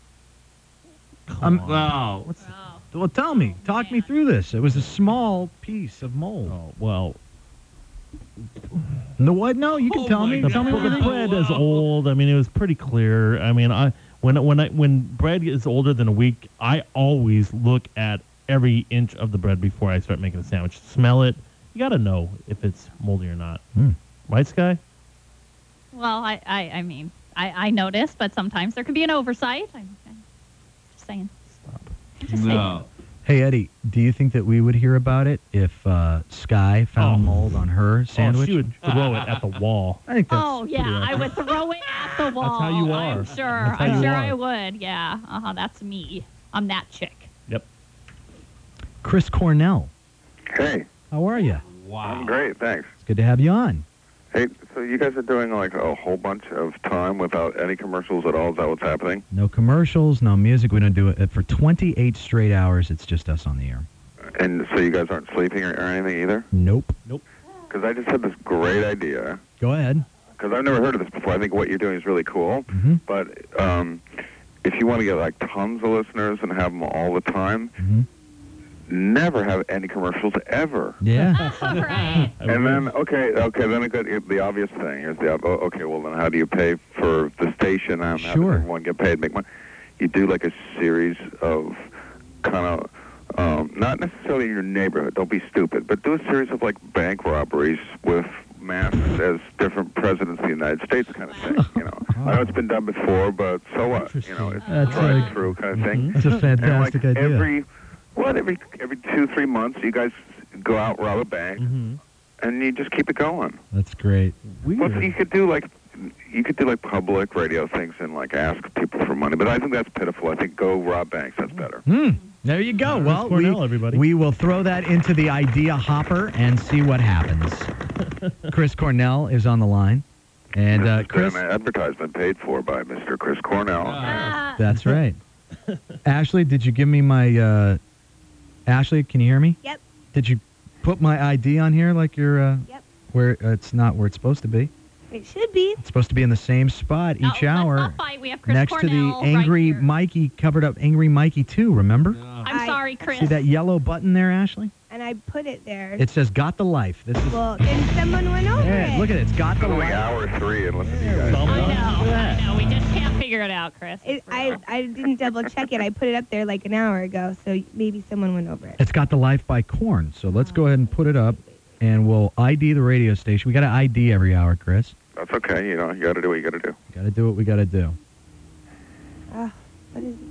Wow. Well, tell me. Talk me through this. It was a small piece of mold. Oh, well. No, what? No, you can tell me. Tell me The everything. bread is old. I mean, it was pretty clear. I mean, when bread is older than a week, I always look at every inch of the bread before I start making a sandwich. Smell it. You got to know if it's moldy or not. Right, Sky? Well, I mean, I noticed, but sometimes there can be an oversight. I'm just saying. No. Hey, Eddie, do you think that we would hear about it if Sky found mold on her sandwich? Oh, she would throw it at the wall. I think that's Oh, yeah, I would throw it at the wall. That's how you are. I'm sure. That's how I'm you sure are. I would. Yeah. That's me. I'm that chick. Yep. Chris Cornell. Hey. How are you? Wow. I'm great, thanks. It's good to have you on. Hey, so you guys are doing like a whole bunch of time without any commercials at all? Is that what's happening? No commercials, no music. We don't do it for 28 straight hours. It's just us on the air. And so you guys aren't sleeping or anything either? Nope. Because I just had this great idea. Go ahead. Because I've never heard of this before. I think what you're doing is really cool. Mm-hmm. But if you want to get like tons of listeners and have them all the time, never have any commercials ever. Yeah. Right. And then, then I got the obvious thing. Here's the okay, well, then how do you pay for the station and have everyone get paid, make money? You do like a series of kind of, not necessarily in your neighborhood, don't be stupid, but do a series of like bank robberies with masks as different presidents of the United States kind of thing, you know. I know it's been done before, but so what? You know, it's tried through kind of thing. That's a fantastic and like idea. every 2-3 months, you guys go out, rob a bank, and you just keep it going. That's great. Well, you could do like public radio things and like ask people for for money. But I think that's pitiful. I think go rob banks. That's better. There you go. Chris Well, Cornell, everybody. we will throw that into the idea hopper and see what happens. Chris Cornell is on the line. And This has Chris, been an advertisement paid for by Mr. Chris Cornell. that's right. Ashley, did you give me my... Ashley, can you hear me? Yep. Did you put my ID on here like you're... Yep. Where it's not where it's supposed to be? It should be. It's supposed to be in the same spot each hour. Let's not fight. We have Chris next to the Cornell Angry right here. Mikey, covered up Angry Mikey 2, remember? I'm sorry, Chris. See that yellow button there, Ashley? And I put it there. It says Got the Life. This is... Well, and someone went over Yeah, it. look at it. It's Got the It's only Life. hour 3 and listen to you guys. I know. We just can't figure it out, Chris. I didn't double check it. I put it up there like an hour ago, so maybe someone went over it. It's Got the Life by Korn. So let's go ahead and put it up, and we'll ID the radio station. We got to ID every hour, Chris. That's okay. You know, you got to do what you got to do. Got to do what we got to do. What is it?